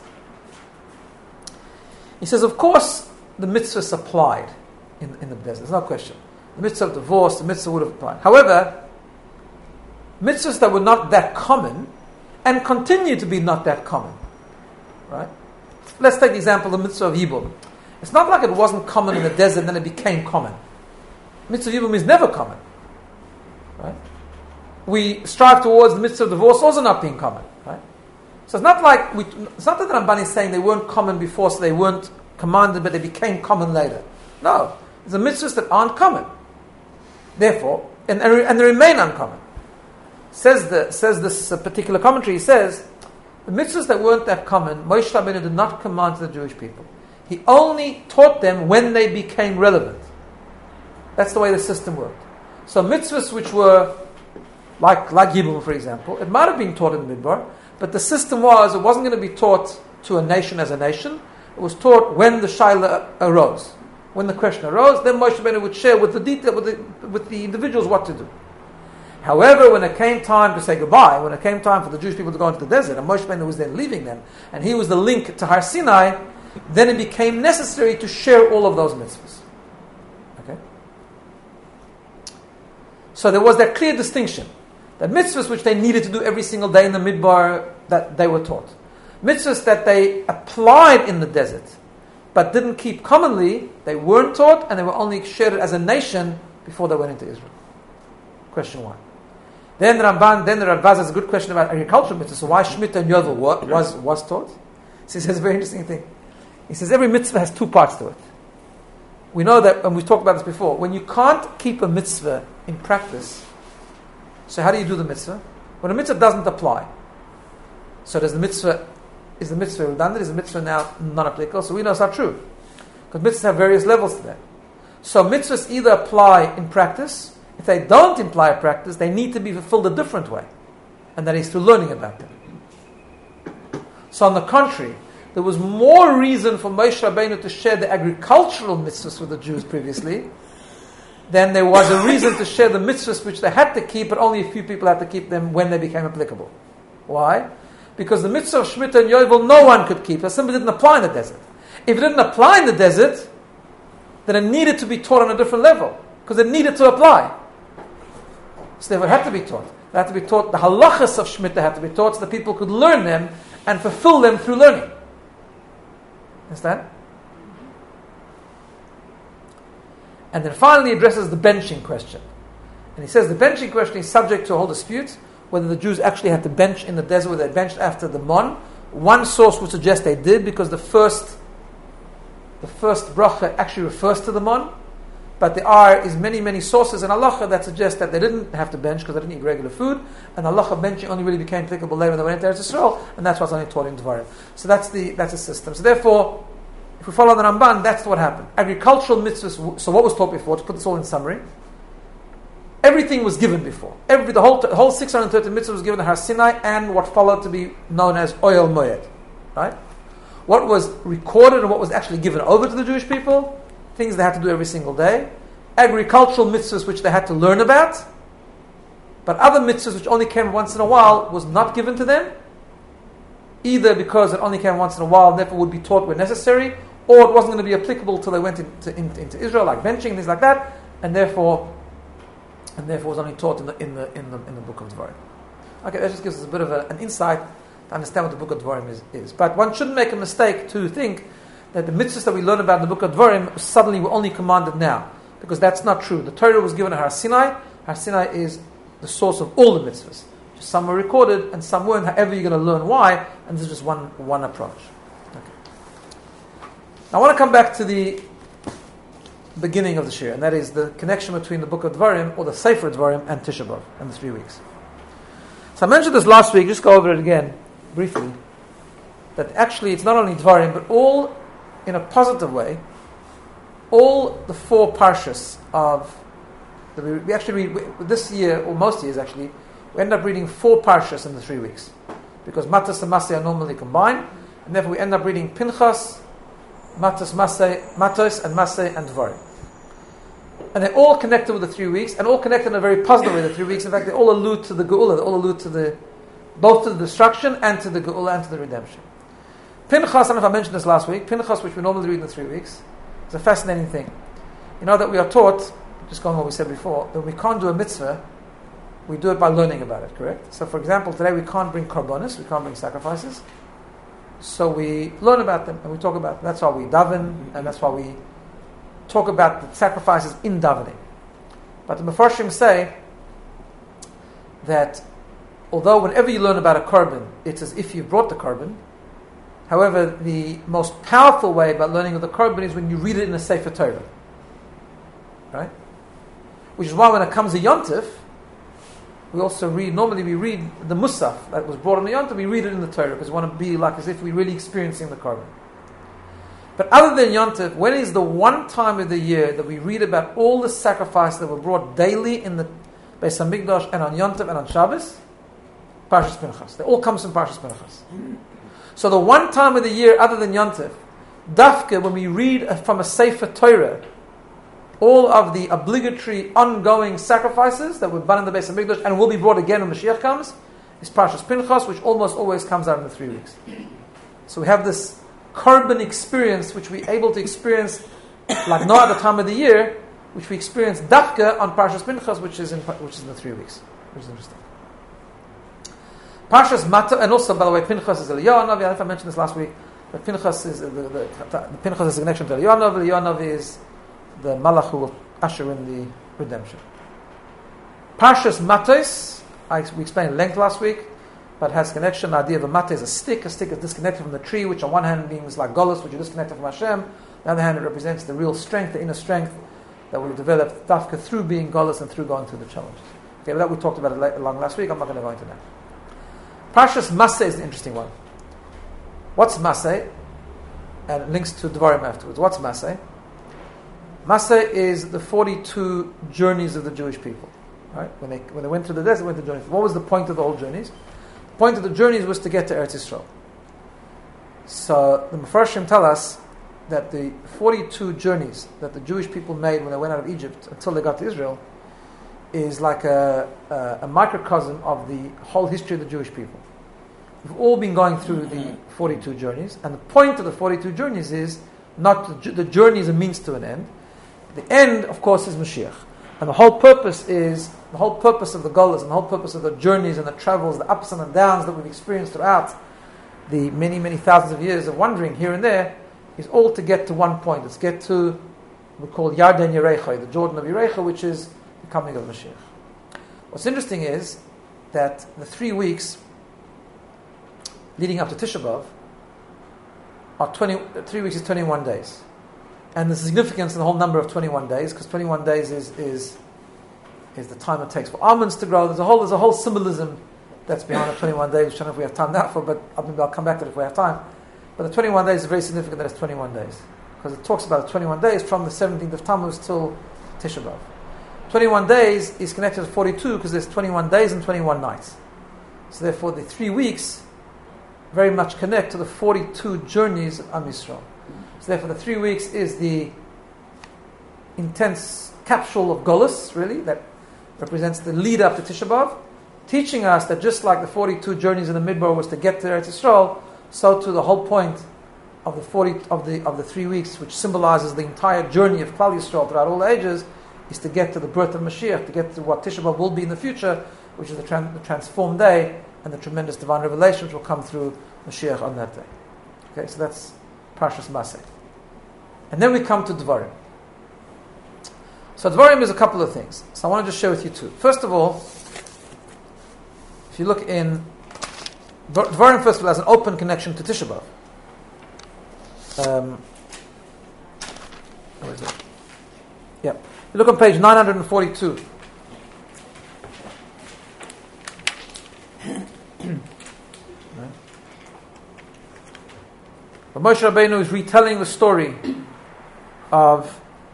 He says, of course, the mitzvahs applied in the desert. There's no question. The mitzvah of divorce, the mitzvah would have applied. However, mitzvahs that were not that common and continue to be not that common, right? Let's take the example of the mitzvah of Yibum. It's not like it wasn't common in the desert and then it became common. Mitzvah of Yibum is never common, right? We strive towards the mitzvah of divorce also not being common, right? So it's not that the Ramban is saying they weren't common before, so they weren't commanded, but they became common later. No, it's the mitzvahs that aren't common. Therefore, and they remain uncommon. Says this particular commentary. He says the mitzvahs that weren't that common, Moshe Rabbeinu did not command to the Jewish people. He only taught them when they became relevant. That's the way the system worked. So mitzvahs which were like Yibum, for example, it might have been taught in the Midbar, But the system was, it wasn't going to be taught to a nation as a nation. It was taught when the Shaila arose. When the question arose, then Moshe Rabbeinu would share with the individuals what to do. However, when it came time to say goodbye, when it came time for the Jewish people to go into the desert, and Moshe Rabbeinu was then leaving them, and he was the link to Har Sinai, then it became necessary to share all of those mitzvahs. Okay? So there was that clear distinction. That mitzvahs which they needed to do every single day in the midbar, that they were taught. Mitzvahs that they applied in the desert, but didn't keep commonly, they weren't taught, and they were only shared as a nation before they went into Israel. Question 1. Then the Rambaz has a good question about agricultural mitzvahs. So why Shemitah and Yovel was taught? He says a very interesting thing. He says every mitzvah has 2 parts to it. We know that, and we've talked about this before, when you can't keep a mitzvah in practice, so how do you do the mitzvah? When a mitzvah doesn't apply, so is the mitzvah redundant? Is the mitzvah now non-applicable? So we know it's not true. Because mitzvahs have various levels to that. So mitzvahs either apply in practice. If they don't imply a practice, they need to be fulfilled a different way. And that is through learning about them. So on the contrary, there was more reason for Moshe Rabbeinu to share the agricultural mitzvahs with the Jews previously than there was a reason to share the mitzvahs which they had to keep, but only a few people had to keep them when they became applicable. Why? Because the mitzvah of Shemitah and Yovel no one could keep. It simply didn't apply in the desert. If it didn't apply in the desert, then it needed to be taught on a different level, because it needed to apply. So therefore it had to be taught. It had to be taught. The halachas of Shemitah had to be taught so that people could learn them and fulfill them through learning. Understand? And then finally he addresses the benching question. And he says the benching question is subject to a whole dispute, whether the Jews actually had to bench in the desert, whether they benched after the Mon. One source would suggest they did, because the first bracha actually refers to the Mon. But there is many sources in halacha that suggest that they didn't have to bench because they didn't eat regular food, and halacha benching only really became applicable later when they went into Eretz Yisrael, and that's what's only taught in Dvarim. So that's the system. So therefore, if we follow the Ramban, that's what happened. Agricultural mitzvahs. So what was taught before? To put this all in summary, everything was given before. The whole 630 mitzvahs was given to Har Sinai and what followed to be known as Oyel Moed. Right? What was recorded and what was actually given over to the Jewish people. Things they had to do every single day, agricultural mitzvahs which they had to learn about, but other mitzvahs which only came once in a while was not given to them, either because it only came once in a while and therefore would be taught when necessary, or it wasn't going to be applicable till they went into Israel, like benching and things like that, and therefore was only taught in the book of Dvarim. Okay, that just gives us a bit of an insight to understand what the book of Dvarim is. But one shouldn't make a mistake to think that the mitzvahs that we learn about in the book of Dvarim suddenly were only commanded now. Because that's not true. The Torah was given to Har Sinai. Har Sinai is the source of all the mitzvahs. Just some were recorded and some weren't. However, you're going to learn why, and this is just one approach. Okay. Now, I want to come back to the beginning of the Shir, and that is the connection between the book of Dvarim, or the Sefer Dvarim, and Tisha B'Av, and the 3 weeks. So I mentioned this last week, just go over it again, briefly, that actually it's not only Dvarim, but all, in a positive way, all the 4 parshas of we actually read this year, or most years actually, we end up reading 4 parshas in the 3 weeks, because Matos and Masei are normally combined, and therefore we end up reading Pinchas, Matos and Masei and Dvarim, and they're all connected with the 3 weeks, and all connected in a very positive way. The 3 weeks, in fact, they all allude to the Geula, they all allude to both to the destruction and to the Geula and to the redemption. Pinchas, I don't know if I mentioned this last week, Pinchas, which we normally read in the 3 weeks, is a fascinating thing. You know that we are taught, just going on what we said before, that we can't do a mitzvah, we do it by learning about it, correct? So for example, today we can't bring korbanos, we can't bring sacrifices, so we learn about them and we talk about them. That's why we daven, and that's why we talk about the sacrifices in davening. But the Mefarshim say that although whenever you learn about a korban, it's as if you brought the korban, however, the most powerful way about learning of the korban is when you read it in a Sefer Torah. Right? Which is why when it comes to Yontif, we also normally read the Musaf that was brought on the Yontif, we read it in the Torah, because we want to be like as if we're really experiencing the korban. But other than Yontif, when is the one time of the year that we read about all the sacrifices that were brought daily in the Beis HaMikdash and on Yontif and on Shabbos? Parshas Pinchas. They all come from Parshas Pinchas. So the one time of the year other than Yontif, Dafka, when we read from a Sefer Torah, all of the obligatory ongoing sacrifices that were done in the Beis HaMikdash and will be brought again when Mashiach comes, is Parshas Pinchas, which almost always comes out in the 3 weeks. So we have this carbon experience, which we're able to experience like no other time of the year, which we experience Dafka on Parshas Pinchas, which is in the 3 weeks, which is interesting. Parshas Mata, and also by the way, Pinchas is Eliyahu Hanavi. I don't know if I mentioned this last week, but Pinchas is the Pinchas is a connection to Eliyahu Hanavi. Eliyahu Hanavi is the Malach who will usher in the redemption. Parshas Matos, we explained at length last week, but has connection. The idea of a mata is a stick. A stick is disconnected from the tree, which on one hand means like Golus, which is disconnected from Hashem. On the other hand, it represents the real strength, the inner strength that we developed Dafka through being Golus and through going through the challenges. Okay, but that we talked about it along last week. I'm not going to go into that. Parshas Maseh is the interesting one. What's Maseh? And it links to Devarim afterwards. What's Maseh? Maseh is the 42 journeys of the Jewish people. Right? When they went through the desert, they went to journeys. What was the point of the whole journeys? The point of the journeys was to get to Eretz Yisrael. So the Mefarshim tell us that the 42 journeys that the Jewish people made when they went out of Egypt until they got to Israel is like a microcosm of the whole history of the Jewish people. We've all been going through the 42 journeys, and the point of the 42 journeys is not the journey is a means to an end. The end, of course, is Mashiach. And the whole purpose of the Golas and the whole purpose of the journeys and the travels, the ups and the downs that we've experienced throughout the many, many thousands of years of wandering here and there, is all to get to one point. Let's get to we call Yarden Yerecha, the Jordan of Yerecha, which is the coming of Mashiach. What's interesting is that the 3 weeks leading up to Tisha B'Av are 3 weeks is 21 days. And the significance in the whole number of 21 days, because 21 days is the time it takes for almonds to grow. There's a whole symbolism that's behind the 21 days, which I don't know if we have time now for, but maybe I'll come back to it if we have time. But the 21 days is very significant that it's 21 days. Because it talks about the 21 days from the 17th of Tammuz till Tisha B'Av. 21 days is connected to 42 because there's 21 days and 21 nights. So therefore the 3 weeks very much connect to the 42 journeys of Am Yisrael. So therefore the 3 weeks is the intense capsule of Golus, really, that represents the lead up to Tisha B'Av, teaching us that just like the 42 journeys in the Midbar was to get to Eretz Yisrael, so too the whole point of the 3 weeks, which symbolizes the entire journey of Klal Yisrael throughout all the ages, is to get to the birth of Mashiach, to get to what Tisha B'Av will be in the future, which is the transformed day and the tremendous divine revelation which will come through Mashiach on that day. Okay, so that's Parshas Maseh. And then we come to Dvarim. So Dvarim is a couple of things. So I want to just share with you two. First of all, if you look in Dvarim, first of all, has an open connection to Tisha B'Av. Where is it? Yeah. You look on page 942. But Moshe Rabbeinu is retelling the story of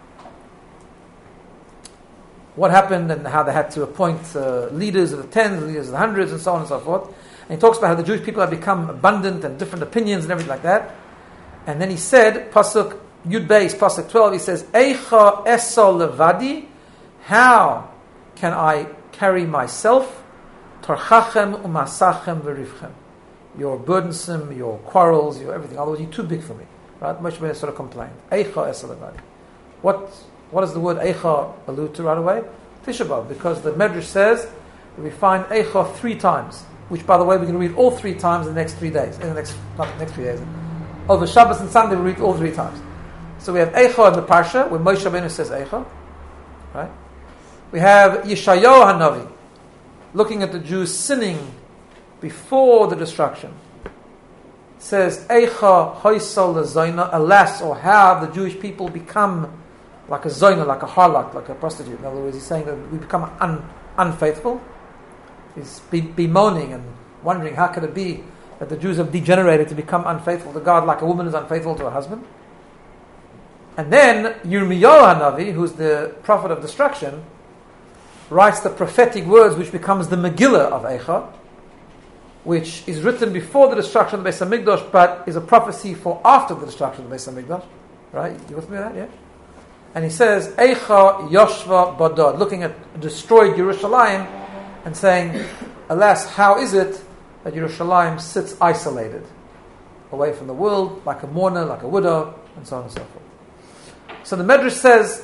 what happened and how they had to appoint leaders of the tens, leaders of the hundreds, and so on and so forth. And he talks about how the Jewish people have become abundant and different opinions and everything like that. And then he said, Pasuk Yud Beis, Pasuk 12, he says, Eicha esol levadi, how can I carry myself? Torchachem umasachem verivchem. You're burdensome, your quarrels, your everything. Otherwise, you're too big for me. Right? Moshe Rabbeinu sort of complained. Eicha esol levadi. What does the word Eicha allude to right away? Tisha B'Av, because the Medrash says that we find Eicha 3 times, which, by the way, we're going to read all 3 times in the next 3 days. Not the next 3 days. Over Shabbos and Sunday, we read all 3 times. So we have Eicha in the Parsha, where Moshe Rabbeinu says Eicha. Right? We have Yeshayahu Hanavi, looking at the Jews sinning before the destruction. It says, Eicha hoysal lezoina, alas, or how the Jewish people become like a zoina, like a harlot, like a prostitute. In other words, he's saying that we become unfaithful. He's bemoaning and wondering how could it be that the Jews have degenerated to become unfaithful to God like a woman is unfaithful to her husband. And then Yirmiyahu Hanavi, who's the prophet of destruction, writes the prophetic words which becomes the Megillah of Eicha. which is written before the destruction of the Beis Hamikdash, but is a prophecy for after the destruction of the Beis Hamikdash. Right? You with me on that? Yeah? And he says, Eicha Yoshva Badod, looking at destroyed Yerushalayim and saying, alas, how is it that Yerushalayim sits isolated, away from the world, like a mourner, like a widow, and so on and so forth. So the Medrash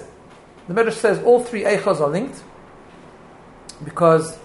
says all three Eichos are linked, because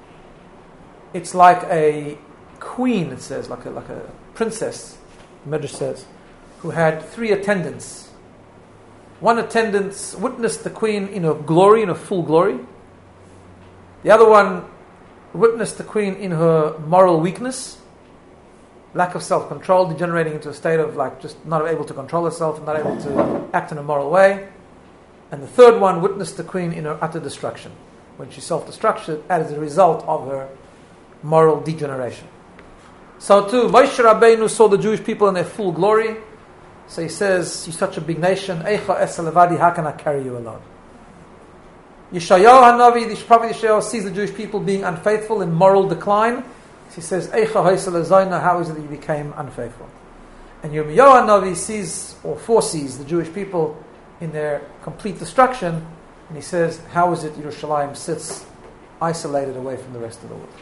it's like a queen, it says, like a princess, the Medrash says, who had three attendants. One attendant witnessed the queen in her glory, in her full glory. The other one witnessed the queen in her moral weakness, lack of self-control, degenerating into a state of like just not able to control herself and not able to act in a moral way. And the third one witnessed the queen in her utter destruction, when she self-destructed as a result of her moral degeneration. So too, Moshe Rabbeinu saw the Jewish people in their full glory. So he says, you're such a big nation, Eicha Esalevadi, how can I carry you alone? Yeshayahu Hanavi, the prophet Yeshayahu, sees the Jewish people being unfaithful in moral decline. So he says, Eicha Haisalazaina, how is it that you became unfaithful? And Yirmiyahu Hanavi sees or foresees the Jewish people in their complete destruction, and he says, how is it Yerushalayim sits isolated away from the rest of the world?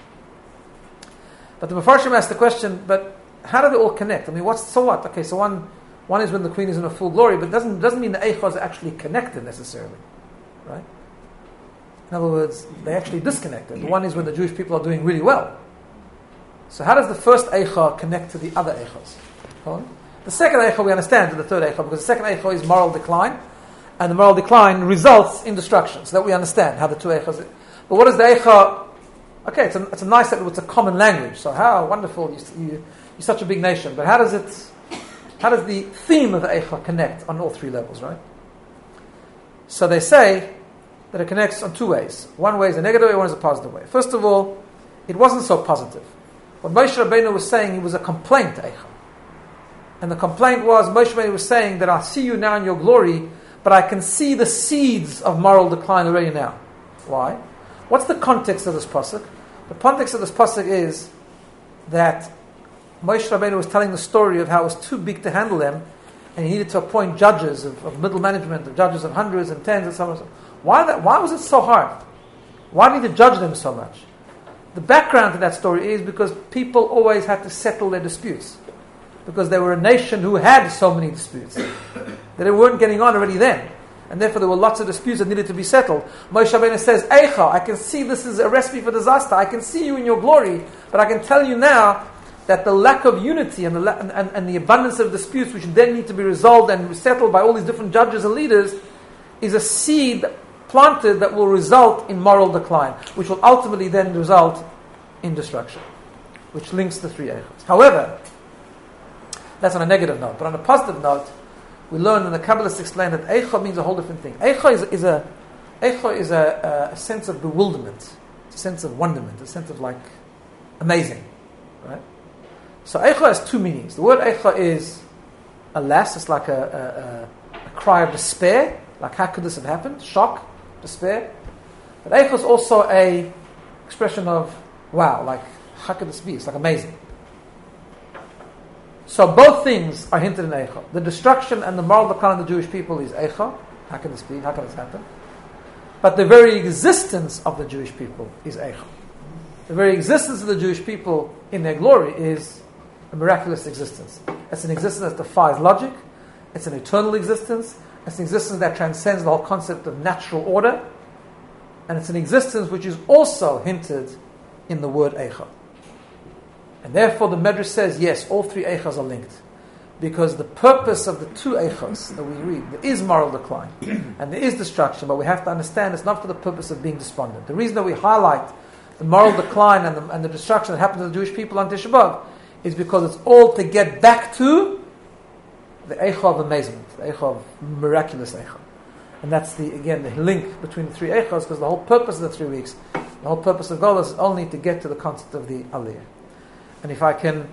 But the Mefarshim asked the question, but how do they all connect? I mean, so what? Okay, so one is when the queen is in her full glory, but doesn't mean the Eichos are actually connected necessarily, right? In other words, they actually disconnected. One is when the Jewish people are doing really well. So how does the first Eicha connect to the other Eichos? The second Eicha we understand, the third Eicha, because the second Eicha is moral decline, and the moral decline results in destruction. So that we understand how the two Eichos. But what is the Eicha? Okay, it's a nice that it's a common language. So how wonderful you're such a big nation. But how does the theme of the Eicha connect on all three levels, right? So they say that it connects on two ways. One way is a negative way, one is a positive way. First of all, it wasn't so positive. What Moshe Rabbeinu was saying, it was a complaint to Eicha. And the complaint was, Moshe Rabbeinu was saying that I see you now in your glory, but I can see the seeds of moral decline already now. Why? What's the context of this pasuk? The context of this pasuk is that Moshe Rabbeinu was telling the story of how it was too big to handle them, and he needed to appoint judges of middle management, of judges of hundreds and tens and so on. Why was it so hard? Why did he judge them so much? The background to that story is because people always had to settle their disputes, because they were a nation who had so many disputes that they weren't getting on already then. And therefore there were lots of disputes that needed to be settled. Moshe Rabbeinu says, Eicha, I can see this is a recipe for disaster. I can see you in your glory, but I can tell you now that the lack of unity and the abundance of disputes which then need to be resolved and settled by all these different judges and leaders is a seed planted that will result in moral decline, which will ultimately then result in destruction, which links the three Eichos. However, that's on a negative note. But on a positive note, we learn, and the Kabbalists explain that Eicha means a whole different thing. Eicha is a sense of bewilderment, it's a sense of wonderment, a sense of like amazing, right? So Eicha has two meanings. The word Eicha is alas, it's like a cry of despair, like how could this have happened? Shock, despair. But Eicha is also a expression of wow, like how could this be? It's like amazing. So both things are hinted in Eicha. The destruction and the moral decline of the Jewish people is Eicha. How can this be? How can this happen? But the very existence of the Jewish people is Eicha. The very existence of the Jewish people in their glory is a miraculous existence. It's an existence that defies logic. It's an eternal existence. It's an existence that transcends the whole concept of natural order. And it's an existence which is also hinted in the word Eicha. And therefore the Medrash says, yes, all three Eichos are linked. Because the purpose of the two Eichos that we read, there is moral decline and there is destruction, but we have to understand it's not for the purpose of being despondent. The reason that we highlight the moral decline and the destruction that happened to the Jewish people on Tisha B'Av is because it's all to get back to the Eicha of amazement, the Eicha of miraculous Eicha. And that's the link between the three Eichos, because the whole purpose of the 3 weeks, the whole purpose of Golus is only to get to the concept of the Aliyah. And if I can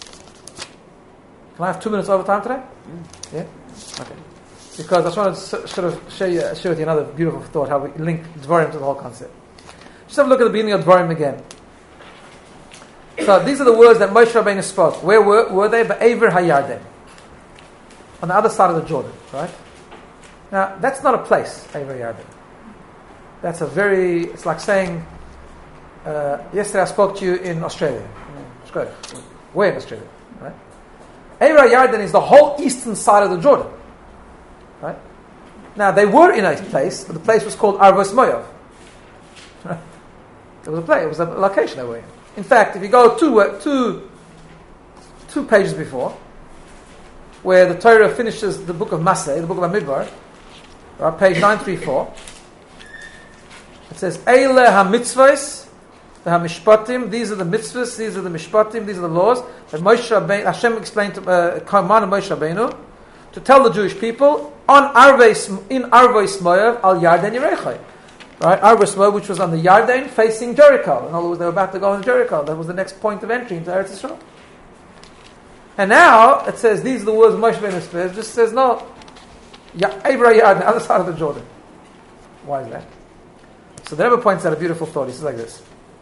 I have 2 minutes overtime today? Yeah? Okay. Because I just wanted to sort of share with you another beautiful thought, how we link Dvarim to the whole concept. Just have a look at the beginning of Dvarim again. So these are the words that Moshe Rabbeinu spoke. Where were they? Ba'aver HaYarden. On the other side of the Jordan, right? Now, that's not a place, Aver HaYarden. That's it's like saying, yesterday I spoke to you in Australia. Australia. Where in Australia? Right? Aver HaYarden is the whole eastern side of the Jordan. Right? Now, they were in a place, but the place was called Arvos Moav. Right? It was a place, it was a location they were in. In fact, if you go two pages before, where the Torah finishes the book of Maseh, the book of Bamidbar, right, page 934, it says, Eile ha-mitzvahs, the ha-mishpatim, these are the mitzvahs, these are the mishpatim, these are the laws, that Hashem explained to Kaman and Moshe Rabbeinu, to tell the Jewish people, in Arvos Moav, al Yarden Yerechai. Right, Arvos Moav, which was on the Yarden facing Jericho. In other words, they were about to go into Jericho. That was the next point of entry into Eretz Yisrael. And now it says these are the words Moshe Rabbeinu says. It just says no, Aver HaYarden, the other side of the Jordan. Why is that? So the Rebbe points out a beautiful thought. He says like this: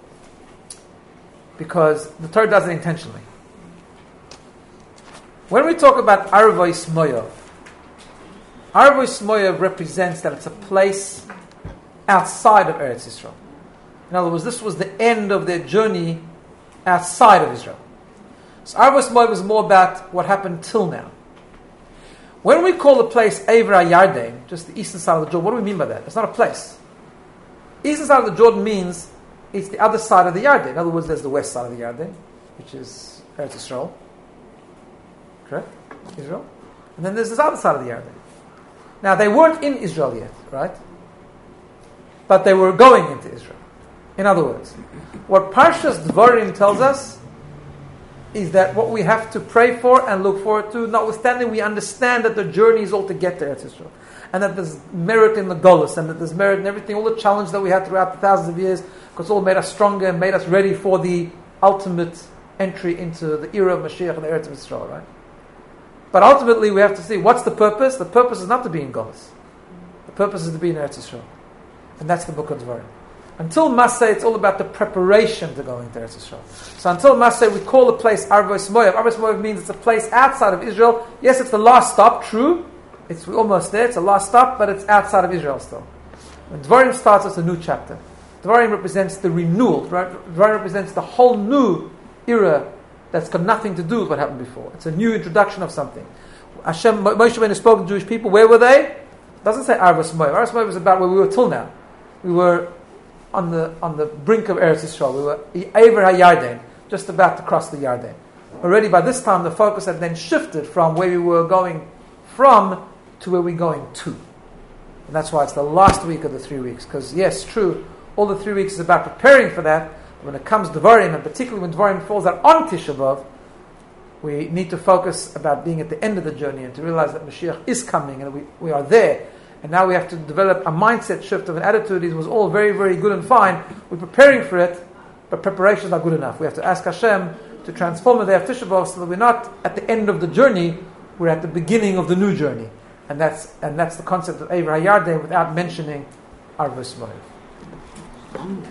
because the Torah does it intentionally. When we talk about Arvos Moav represents that it's a place outside of Eretz Yisrael. In other words, this was the end of their journey outside of Israel. So Arvos Moav is more about what happened till now. When we call the place Aver HaYarden, just the eastern side of the Jordan, what do we mean by that? It's not a place. Eastern side of the Jordan means it's the other side of the Yarden. In other words, there's the west side of the Yarden, which is Eretz Yisrael. Correct? Israel. And then there's this other side of the Yarden. Now, they weren't in Israel yet, right? But they were going into Israel. In other words, what Parshas Dvarim tells us is that what we have to pray for and look forward to, notwithstanding we understand that the journey is all to get to Eretz Yisrael, and that there's merit in the Golus, and that there's merit in everything, all the challenge that we had throughout the thousands of years, because it all made us stronger and made us ready for the ultimate entry into the era of Mashiach and the Eretz Yisrael, right? But ultimately we have to see, what's the purpose? The purpose is not to be in Golus. The purpose is to be in Eretz Yisrael. And that's the book of Dvarim. Until Maseh, it's all about the preparation to go into Eretz Yisrael. So until Maseh, we call the place Arvos Moav. Arvos Moav means it's a place outside of Israel. Yes, it's the last stop, true. We're almost there, it's the last stop, but it's outside of Israel still. When Dvarim starts, it's a new chapter. Dvarim represents the renewal. Dvarim represents the whole new era that's got nothing to do with what happened before. It's a new introduction of something. Hashem, Moshe Rabbeinu spoke to Jewish people. Where were they? It doesn't say Arvos Moav. Arvos Moav is about where we were till now. We were on the brink of Eretz Yisrael. We were Aver HaYarden, just about to cross the Yarden. Already by this time, the focus had then shifted from where we were going from to where we're going to. And that's why it's the last week of the 3 weeks. Because yes, true, all the 3 weeks is about preparing for that. When it comes to Dvarim, and particularly when Dvarim falls out on Tisha B'Av, we need to focus about being at the end of the journey and to realize that Mashiach is coming and we are there. And now we have to develop a mindset shift of an attitude. It was all very, very good and fine. We're preparing for it, but preparation is not good enough. We have to ask Hashem to transform the day of Tisha B'Av so that we're not at the end of the journey, we're at the beginning of the new journey. And that's the concept of Aver HaYarden without mentioning Arvos Moav.